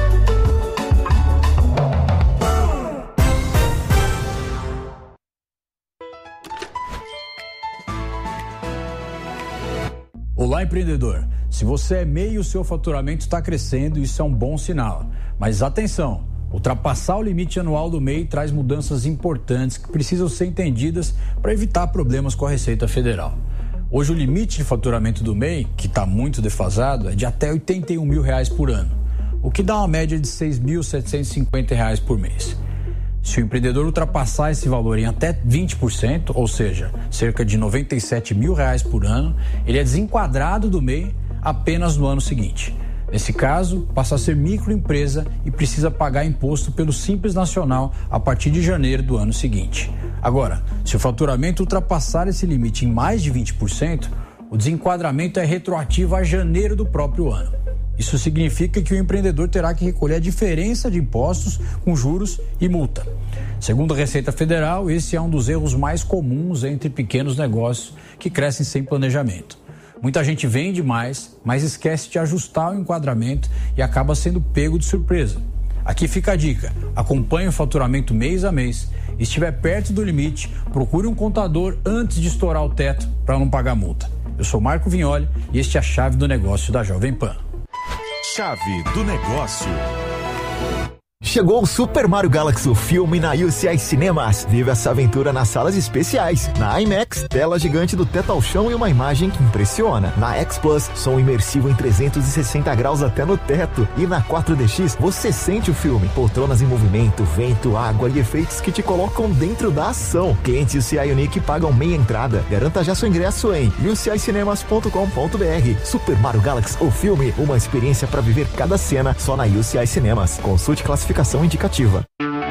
Olá, empreendedor. Se você é MEI e o seu faturamento está crescendo, isso é um bom sinal. Mas atenção, ultrapassar o limite anual do MEI traz mudanças importantes que precisam ser entendidas para evitar problemas com a Receita Federal. Hoje o limite de faturamento do MEI, que está muito defasado, é de até R$ 81 mil por ano, o que dá uma média de R$ 6.750 por mês. Se o empreendedor ultrapassar esse valor em até 20%, ou seja, cerca de R$ 97 mil por ano, ele é desenquadrado do MEI apenas no ano seguinte. Nesse caso, passa a ser microempresa e precisa pagar imposto pelo Simples Nacional a partir de janeiro do ano seguinte. Agora, se o faturamento ultrapassar esse limite em mais de 20%, o desenquadramento é retroativo a janeiro do próprio ano. Isso significa que o empreendedor terá que recolher a diferença de impostos com juros e multa. Segundo a Receita Federal, esse é um dos erros mais comuns entre pequenos negócios que crescem sem planejamento. Muita gente vende mais, mas esquece de ajustar o enquadramento e acaba sendo pego de surpresa. Aqui fica a dica: acompanhe o faturamento mês a mês. E estiver perto do limite, procure um contador antes de estourar o teto para não pagar multa. Eu sou Marco Vignoli e este é a Chave do Negócio da Jovem Pan. Chave do Negócio. Chegou o Super Mario Galaxy, o filme na UCI Cinemas. Vive essa aventura nas salas especiais. Na IMAX, tela gigante do teto ao chão e uma imagem que impressiona. Na X Plus, som imersivo em 360 graus até no teto. E na 4DX, você sente o filme. Poltronas em movimento, vento, água e efeitos que te colocam dentro da ação. Clientes UCI Unique pagam meia entrada. Garanta já seu ingresso em ucincinemas.com.br. Super Mario Galaxy, o filme, uma experiência para viver cada cena só na UCI Cinemas. Consulte classificação indicativa.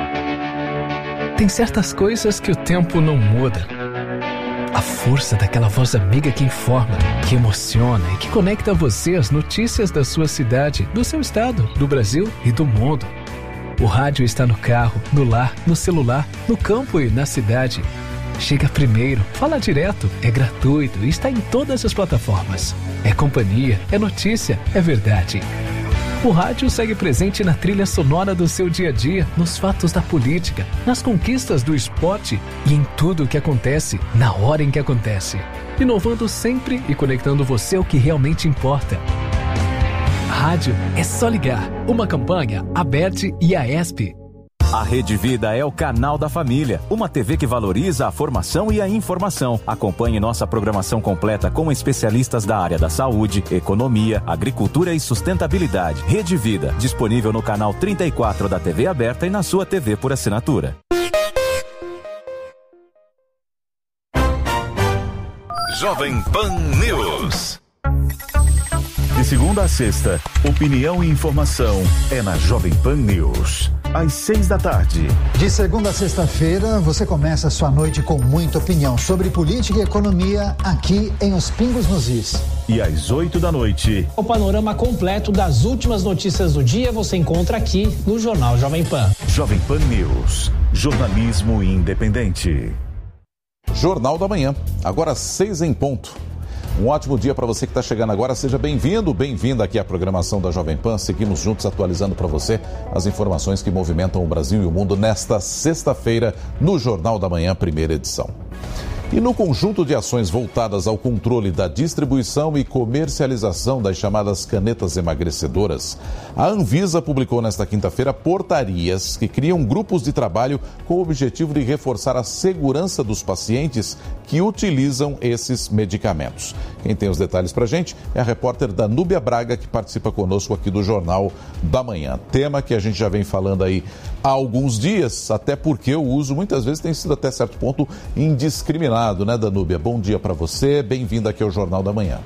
Tem certas coisas que o tempo não muda. A força daquela voz amiga que informa, que emociona e que conecta você às notícias da sua cidade, do seu estado, do Brasil e do mundo. O rádio está no carro, no lar, no celular, no campo e na cidade. Chega primeiro, fala direto, é gratuito e está em todas as plataformas. É companhia, é notícia, é verdade. O rádio segue presente na trilha sonora do seu dia a dia, nos fatos da política, nas conquistas do esporte e em tudo o que acontece, na hora em que acontece. Inovando sempre e conectando você ao que realmente importa. Rádio é só ligar. Uma campanha ABERT e AESP. A Rede Vida é o canal da família, uma TV que valoriza a formação e a informação. Acompanhe nossa programação completa com especialistas da área da saúde, economia, agricultura e sustentabilidade. Rede Vida, disponível no canal 34 da TV aberta e na sua TV por assinatura. Jovem Pan News. De segunda a sexta, opinião e informação é na Jovem Pan News. Às 6 da tarde. De segunda a sexta-feira, você começa a sua noite com muita opinião sobre política e economia aqui em Os Pingos nos Is. E às 8 da noite. O panorama completo das últimas notícias do dia você encontra aqui no Jornal Jovem Pan. Jovem Pan News. Jornalismo independente. Jornal da Manhã. Agora 6 em ponto. Um ótimo dia para você que está chegando agora. Seja bem-vindo, bem-vinda aqui à programação da Jovem Pan. Seguimos juntos atualizando para você as informações que movimentam o Brasil e o mundo nesta sexta-feira no Jornal da Manhã, primeira edição. E no conjunto de ações voltadas ao controle da distribuição e comercialização das chamadas canetas emagrecedoras, a Anvisa publicou nesta quinta-feira portarias que criam grupos de trabalho com o objetivo de reforçar a segurança dos pacientes que utilizam esses medicamentos. Quem tem os detalhes pra gente é a repórter Danúbia Braga, que participa conosco aqui do Jornal da Manhã. Tema que a gente já vem falando aí há alguns dias, até porque o uso muitas vezes tem sido até certo ponto indiscriminado, né, Danúbia? Bom dia para você, bem-vinda aqui ao Jornal da Manhã.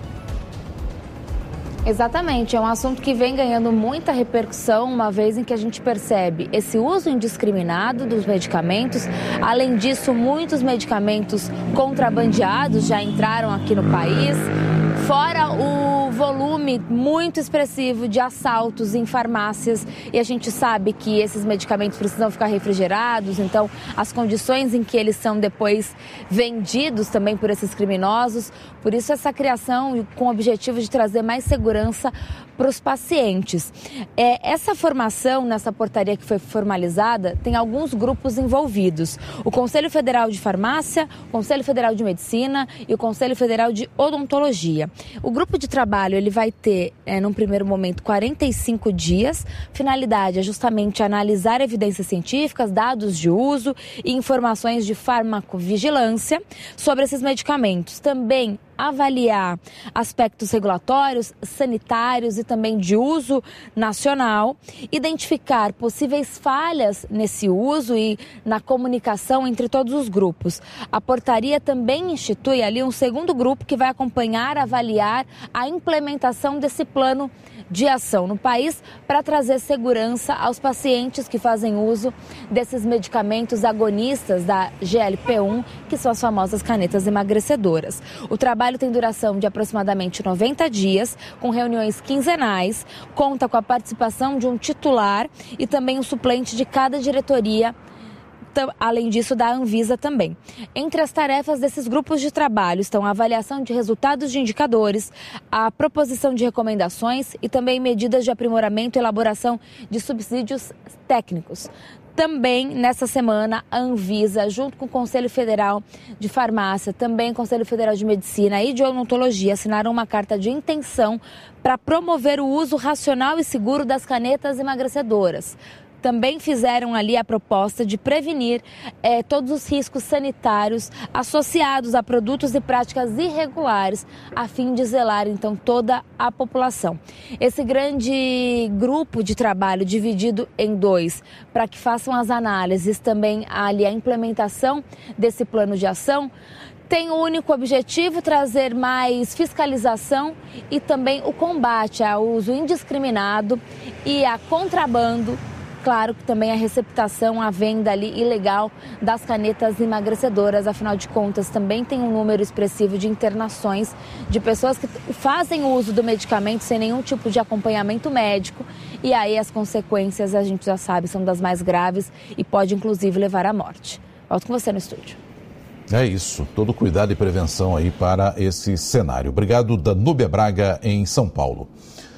Exatamente, é um assunto que vem ganhando muita repercussão, uma vez em que a gente percebe esse uso indiscriminado dos medicamentos. Além disso, muitos medicamentos contrabandeados já entraram aqui no país, fora o volume muito expressivo de assaltos em farmácias, e a gente sabe que esses medicamentos precisam ficar refrigerados, então as condições em que eles são depois vendidos também por esses criminosos. Por isso essa criação com o objetivo de trazer mais segurança para os pacientes. Essa formação nessa portaria que foi formalizada tem alguns grupos envolvidos: o Conselho Federal de Farmácia, o Conselho Federal de Medicina e o Conselho Federal de Odontologia. O grupo de trabalho ele vai ter, num primeiro momento, 45 dias. Finalidade é justamente analisar evidências científicas, dados de uso e informações de farmacovigilância sobre esses medicamentos. Também avaliar aspectos regulatórios, sanitários e também de uso nacional, identificar possíveis falhas nesse uso e na comunicação entre todos os grupos. A portaria também institui ali um segundo grupo que vai acompanhar, avaliar a implementação desse plano de ação no país para trazer segurança aos pacientes que fazem uso desses medicamentos agonistas da GLP-1, que são as famosas canetas emagrecedoras. O trabalho tem duração de aproximadamente 90 dias, com reuniões quinzenais, conta com a participação de um titular e também um suplente de cada diretoria, além disso da Anvisa também. Entre as tarefas desses grupos de trabalho estão a avaliação de resultados de indicadores, a proposição de recomendações e também medidas de aprimoramento e elaboração de subsídios técnicos. Também, nessa semana, a Anvisa, junto com o Conselho Federal de Farmácia, também o Conselho Federal de Medicina e de Odontologia, assinaram uma carta de intenção para promover o uso racional e seguro das canetas emagrecedoras. Também fizeram ali a proposta de prevenir todos os riscos sanitários associados a produtos e práticas irregulares, a fim de zelar, então, toda a população. Esse grande grupo de trabalho dividido em dois, para que façam as análises, também ali a implementação desse plano de ação, tem o único objetivo trazer mais fiscalização e também o combate ao uso indiscriminado e a contrabando. Claro que também a receptação, a venda ali ilegal das canetas emagrecedoras. Afinal de contas, também tem um número expressivo de internações de pessoas que fazem o uso do medicamento sem nenhum tipo de acompanhamento médico. E aí as consequências, a gente já sabe, são das mais graves e pode inclusive levar à morte. Volto com você no estúdio. É isso, todo cuidado e prevenção aí para esse cenário. Obrigado, Danúbia Braga, em São Paulo.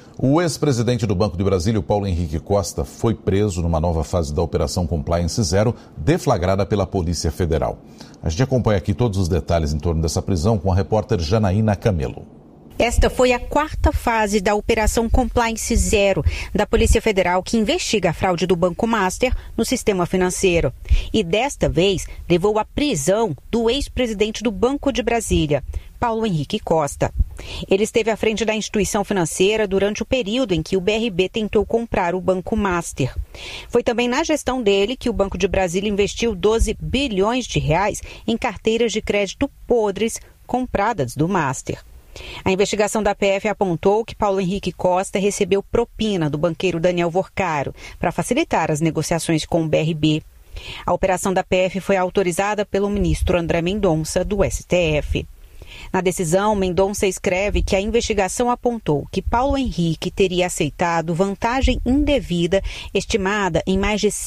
O ex-presidente do Banco de Brasília, Paulo Henrique Costa, foi preso numa nova fase da Operação Compliance Zero, deflagrada pela Polícia Federal. A gente acompanha aqui todos os detalhes em torno dessa prisão com a repórter Janaína Camelo. Esta foi a quarta fase da Operação Compliance Zero da Polícia Federal, que investiga a fraude do Banco Master no sistema financeiro. E desta vez levou à prisão do ex-presidente do Banco de Brasília, Paulo Henrique Costa. Ele esteve à frente da instituição financeira durante o período em que o BRB tentou comprar o Banco Master. Foi também na gestão dele que o Banco de Brasília investiu 12 bilhões de reais em carteiras de crédito podres compradas do Master. A investigação da PF apontou que Paulo Henrique Costa recebeu propina do banqueiro Daniel Vorcaro para facilitar as negociações com o BRB. A operação da PF foi autorizada pelo ministro André Mendonça, do STF. Na decisão, Mendonça escreve que a investigação apontou que Paulo Henrique teria aceitado vantagem indevida estimada em mais de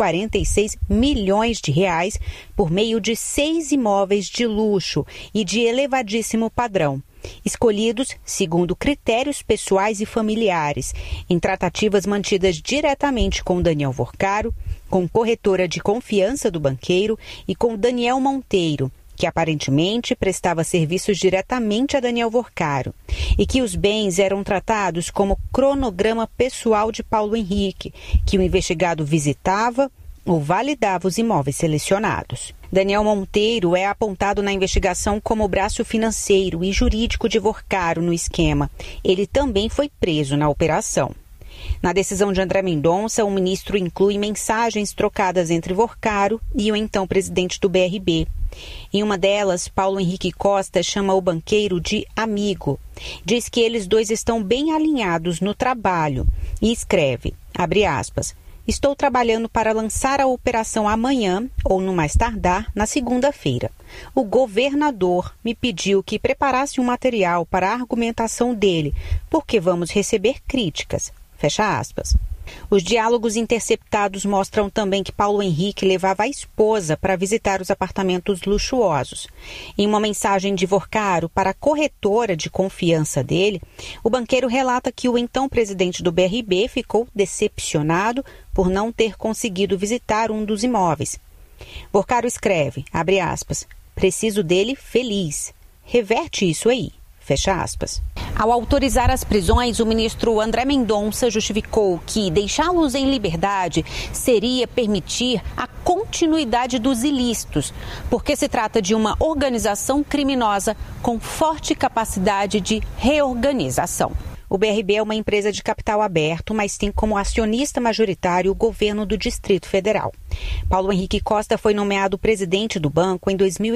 146 milhões de reais por meio de 6 imóveis de luxo e de elevadíssimo padrão, escolhidos segundo critérios pessoais e familiares, em tratativas mantidas diretamente com Daniel Vorcaro, com corretora de confiança do banqueiro e com Daniel Monteiro, que aparentemente prestava serviços diretamente a Daniel Vorcaro e que os bens eram tratados como cronograma pessoal de Paulo Henrique, que o investigado visitava ou validava os imóveis selecionados. Daniel Monteiro é apontado na investigação como o braço financeiro e jurídico de Vorcaro no esquema. Ele também foi preso na operação. Na decisão de André Mendonça, o ministro inclui mensagens trocadas entre Vorcaro e o então presidente do BRB. Em uma delas, Paulo Henrique Costa chama o banqueiro de amigo. Diz que eles dois estão bem alinhados no trabalho e escreve, abre aspas, estou trabalhando para lançar a operação amanhã ou no mais tardar na segunda-feira. O governador me pediu que preparasse um material para a argumentação dele, porque vamos receber críticas. Fecha aspas. Os diálogos interceptados mostram também que Paulo Henrique levava a esposa para visitar os apartamentos luxuosos. Em uma mensagem de Vorcaro para a corretora de confiança dele, o banqueiro relata que o então presidente do BRB ficou decepcionado por não ter conseguido visitar um dos imóveis. Vorcaro escreve, abre aspas, preciso dele feliz. Reverte isso aí. Fecha aspas. Ao autorizar as prisões, o ministro André Mendonça justificou que deixá-los em liberdade seria permitir a continuidade dos ilícitos, porque se trata de uma organização criminosa com forte capacidade de reorganização. O BRB é uma empresa de capital aberto, mas tem como acionista majoritário o governo do Distrito Federal. Paulo Henrique Costa foi nomeado presidente do banco em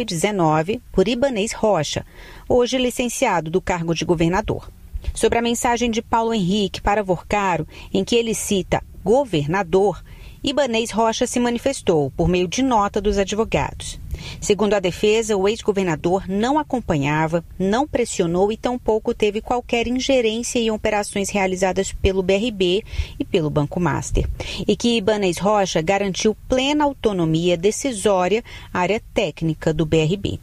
2019 por Ibanez Rocha, hoje licenciado do cargo de governador. Sobre a mensagem de Paulo Henrique para Vorcaro, em que ele cita governador, Ibanez Rocha se manifestou por meio de nota dos advogados. Segundo a defesa, o ex-governador não acompanhava, não pressionou e tampouco teve qualquer ingerência em operações realizadas pelo BRB e pelo Banco Master. E que Ibanez Rocha garantiu plena autonomia decisória à área técnica do BRB.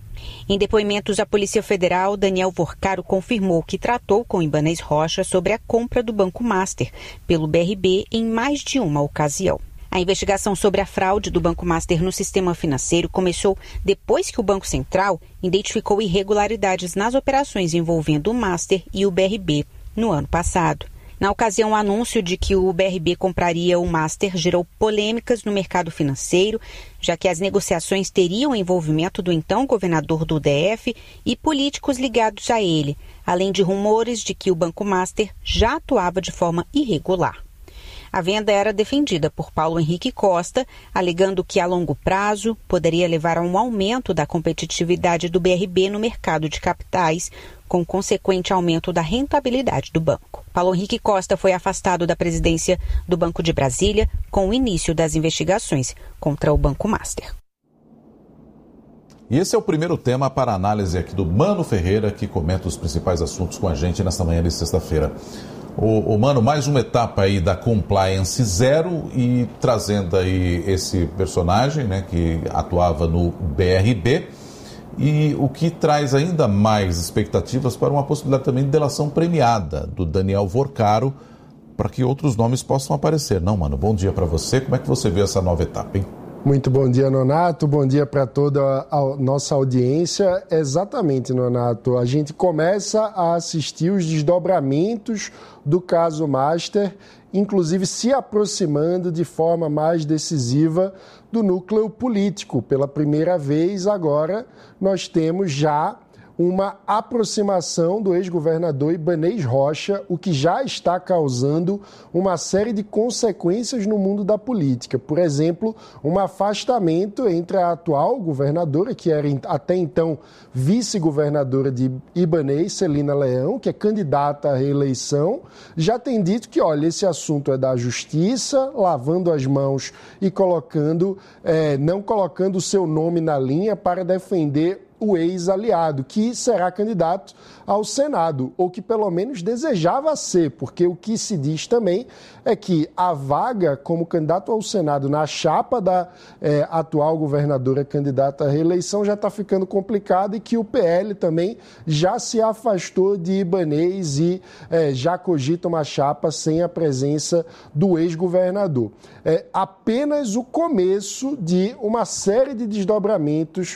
Em depoimentos à Polícia Federal, Daniel Vorcaro confirmou que tratou com Ibanez Rocha sobre a compra do Banco Master pelo BRB em mais de uma ocasião. A investigação sobre a fraude do Banco Master no sistema financeiro começou depois que o Banco Central identificou irregularidades nas operações envolvendo o Master e o BRB no ano passado. Na ocasião, o anúncio de que o BRB compraria o Master gerou polêmicas no mercado financeiro, já que as negociações teriam envolvimento do então governador do DF e políticos ligados a ele, além de rumores de que o Banco Master já atuava de forma irregular. A venda era defendida por Paulo Henrique Costa, alegando que a longo prazo poderia levar a um aumento da competitividade do BRB no mercado de capitais, com consequente aumento da rentabilidade do banco. Paulo Henrique Costa foi afastado da presidência do Banco de Brasília com o início das investigações contra o Banco Master. E esse é o primeiro tema para análise aqui do Mano Ferreira, que comenta os principais assuntos com a gente nesta manhã de sexta-feira. Mano, mais uma etapa aí da Compliance Zero e trazendo aí esse personagem, né, que atuava no BRB, e o que traz ainda mais expectativas para uma possibilidade também de delação premiada do Daniel Vorcaro, para que outros nomes possam aparecer. Não, Mano, bom dia para você. Como é que você vê essa nova etapa, hein? Muito bom dia, Nonato. Bom dia para toda a nossa audiência. Exatamente, Nonato. A gente começa a assistir os desdobramentos do caso Master, inclusive se aproximando de forma mais decisiva do núcleo político. Pela primeira vez, agora, nós temos já uma aproximação do ex-governador Ibanez Rocha, o que já está causando uma série de consequências no mundo da política. Por exemplo, um afastamento entre a atual governadora, que era até então vice-governadora de Ibanez, Celina Leão, que é candidata à reeleição, já tem dito que, olha, esse assunto é da justiça, lavando as mãos e não colocando o seu nome na linha para defender o ex-aliado, que será candidato ao Senado, ou que pelo menos desejava ser, porque o que se diz também é que a vaga como candidato ao Senado na chapa da atual governadora candidata à reeleição já está ficando complicada e que o PL também já se afastou de Ibanez e já cogita uma chapa sem a presença do ex-governador. É apenas o começo de uma série de desdobramentos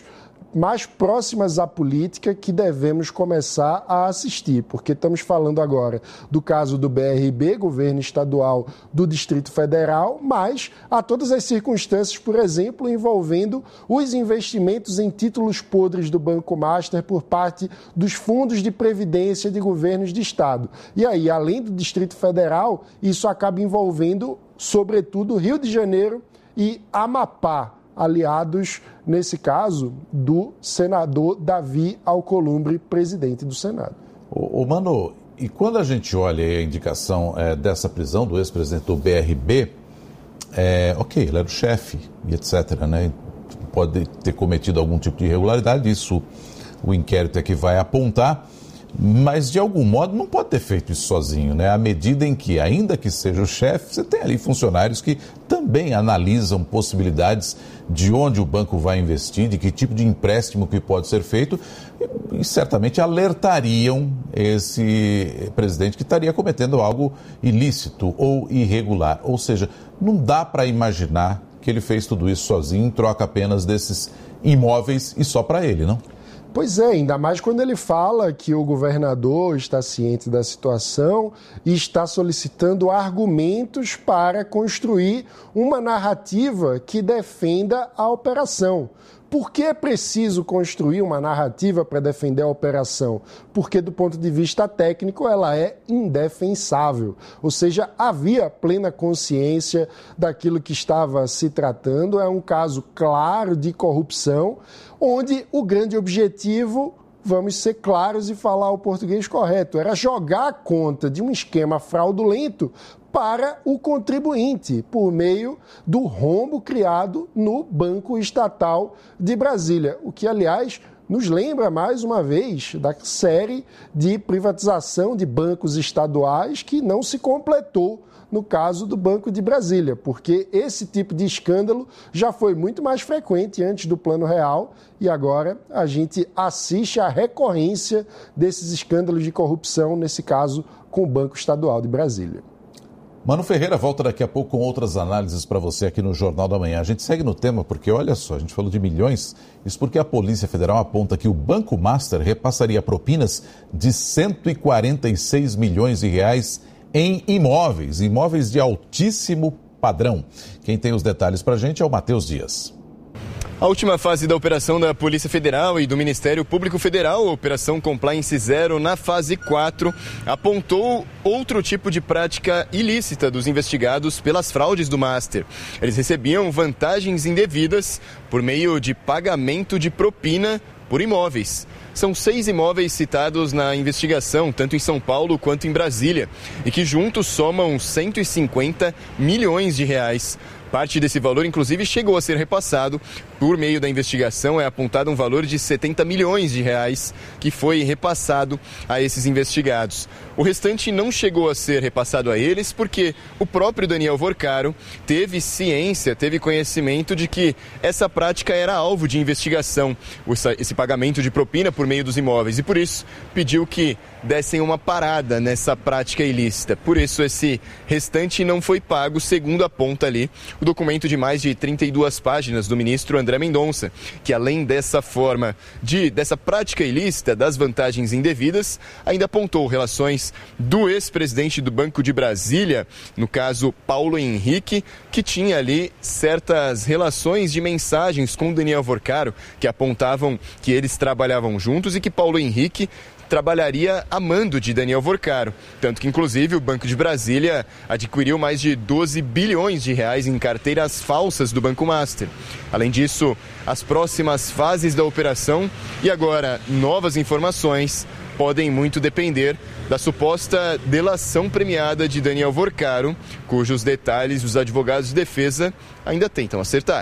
mais próximas à política que devemos começar a assistir, porque estamos falando agora do caso do BRB, governo estadual do Distrito Federal, mas há todas as circunstâncias, por exemplo, envolvendo os investimentos em títulos podres do Banco Master por parte dos fundos de previdência de governos de estado. E aí, além do Distrito Federal, isso acaba envolvendo, sobretudo, Rio de Janeiro e Amapá, aliados, nesse caso, do senador Davi Alcolumbre, presidente do Senado. Mano, e quando a gente olha a indicação dessa prisão do ex-presidente do BRB, ok, ele era o chefe e etc., né? Pode ter cometido algum tipo de irregularidade, isso o inquérito é que vai apontar, mas de algum modo não pode ter feito isso sozinho, né? À medida em que, ainda que seja o chefe, você tem ali funcionários que também analisam possibilidades de onde o banco vai investir, de que tipo de empréstimo que pode ser feito e certamente alertariam esse presidente que estaria cometendo algo ilícito ou irregular. Ou seja, não dá para imaginar que ele fez tudo isso sozinho em troca apenas desses imóveis e só para ele, não? Pois é, ainda mais quando ele fala que o governador está ciente da situação e está solicitando argumentos para construir uma narrativa que defenda a operação. Por que é preciso construir uma narrativa para defender a operação? Porque, do ponto de vista técnico, ela é indefensável. Ou seja, havia plena consciência daquilo que estava se tratando. É um caso claro de corrupção, onde o grande objetivo, vamos ser claros e falar o português correto, era jogar a conta de um esquema fraudulento para o contribuinte, por meio do rombo criado no Banco Estatal de Brasília. O que, aliás, nos lembra, mais uma vez, da série de privatização de bancos estaduais que não se completou no caso do Banco de Brasília, porque esse tipo de escândalo já foi muito mais frequente antes do Plano Real e agora a gente assiste à recorrência desses escândalos de corrupção, nesse caso com o Banco Estadual de Brasília. Mano Ferreira volta daqui a pouco com outras análises para você aqui no Jornal da Manhã. A gente segue no tema porque, olha só, a gente falou de milhões, isso porque a Polícia Federal aponta que o Banco Master repassaria propinas de 146 milhões de reais em imóveis de altíssimo padrão. Quem tem os detalhes para a gente é o Matheus Dias. A última fase da operação da Polícia Federal e do Ministério Público Federal, a Operação Compliance Zero, na fase 4, apontou outro tipo de prática ilícita dos investigados pelas fraudes do Master. Eles recebiam vantagens indevidas por meio de pagamento de propina por imóveis. São 6 imóveis citados na investigação, tanto em São Paulo quanto em Brasília, e que juntos somam 150 milhões de reais. Parte desse valor, inclusive, chegou a ser repassado. Por meio da investigação, é apontado um valor de 70 milhões de reais que foi repassado a esses investigados. O restante não chegou a ser repassado a eles porque o próprio Daniel Vorcaro teve ciência, teve conhecimento de que essa prática era alvo de investigação, esse pagamento de propina por meio dos imóveis, e por isso pediu que dessem uma parada nessa prática ilícita. Por isso esse restante não foi pago, segundo aponta ali o documento de mais de 32 páginas do ministro André Mendonça, que além dessa dessa prática ilícita, das vantagens indevidas, ainda apontou relações do ex-presidente do Banco de Brasília, no caso Paulo Henrique, que tinha ali certas relações de mensagens com Daniel Vorcaro, que apontavam que eles trabalhavam juntos e que Paulo Henrique trabalharia a mando de Daniel Vorcaro. Tanto que, inclusive, o Banco de Brasília adquiriu mais de 12 bilhões de reais em carteiras falsas do Banco Master. Além disso, as próximas fases da operação e agora novas informações podem muito depender da suposta delação premiada de Daniel Vorcaro, cujos detalhes os advogados de defesa ainda tentam acertar.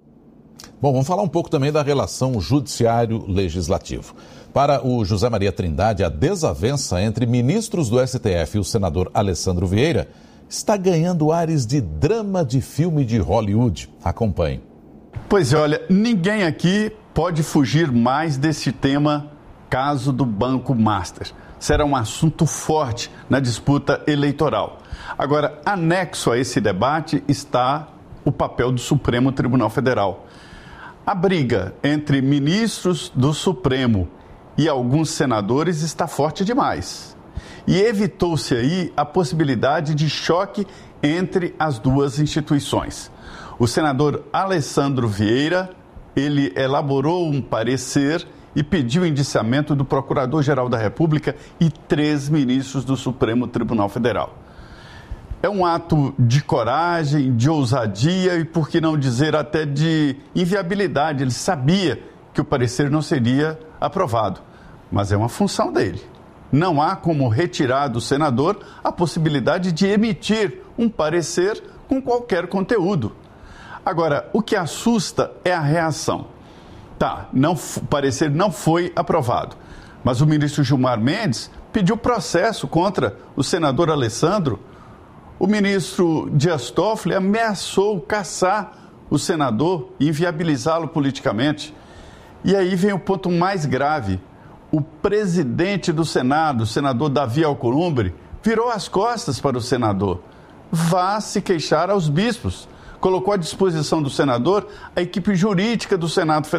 Bom, vamos falar um pouco também da relação judiciário-legislativo. Para o José Maria Trindade, a desavença entre ministros do STF e o senador Alessandro Vieira está ganhando ares de drama de filme de Hollywood. Acompanhe. Pois é, olha, ninguém aqui pode fugir mais desse tema, caso do Banco Master. Será um assunto forte na disputa eleitoral. Agora, anexo a esse debate está o papel do Supremo Tribunal Federal. A briga entre ministros do Supremo e alguns senadores está forte demais. E evitou-se aí a possibilidade de choque entre as duas instituições. O senador Alessandro Vieira, ele elaborou um parecer e pediu o indiciamento do Procurador-Geral da República e 3 ministros do Supremo Tribunal Federal. É um ato de coragem, de ousadia e, por que não dizer, até de inviabilidade. Ele sabia que o parecer não seria aprovado, mas é uma função dele. Não há como retirar do senador a possibilidade de emitir um parecer com qualquer conteúdo. Agora, o que assusta é a reação. O parecer não foi aprovado, mas o ministro Gilmar Mendes pediu processo contra o senador Alessandro. O ministro Dias Toffoli ameaçou caçar o senador e inviabilizá-lo politicamente. E aí vem o ponto mais grave. O presidente do Senado, o senador Davi Alcolumbre, virou as costas para o senador. Vá se queixar aos bispos. Colocou à disposição do senador a equipe jurídica do Senado Federal.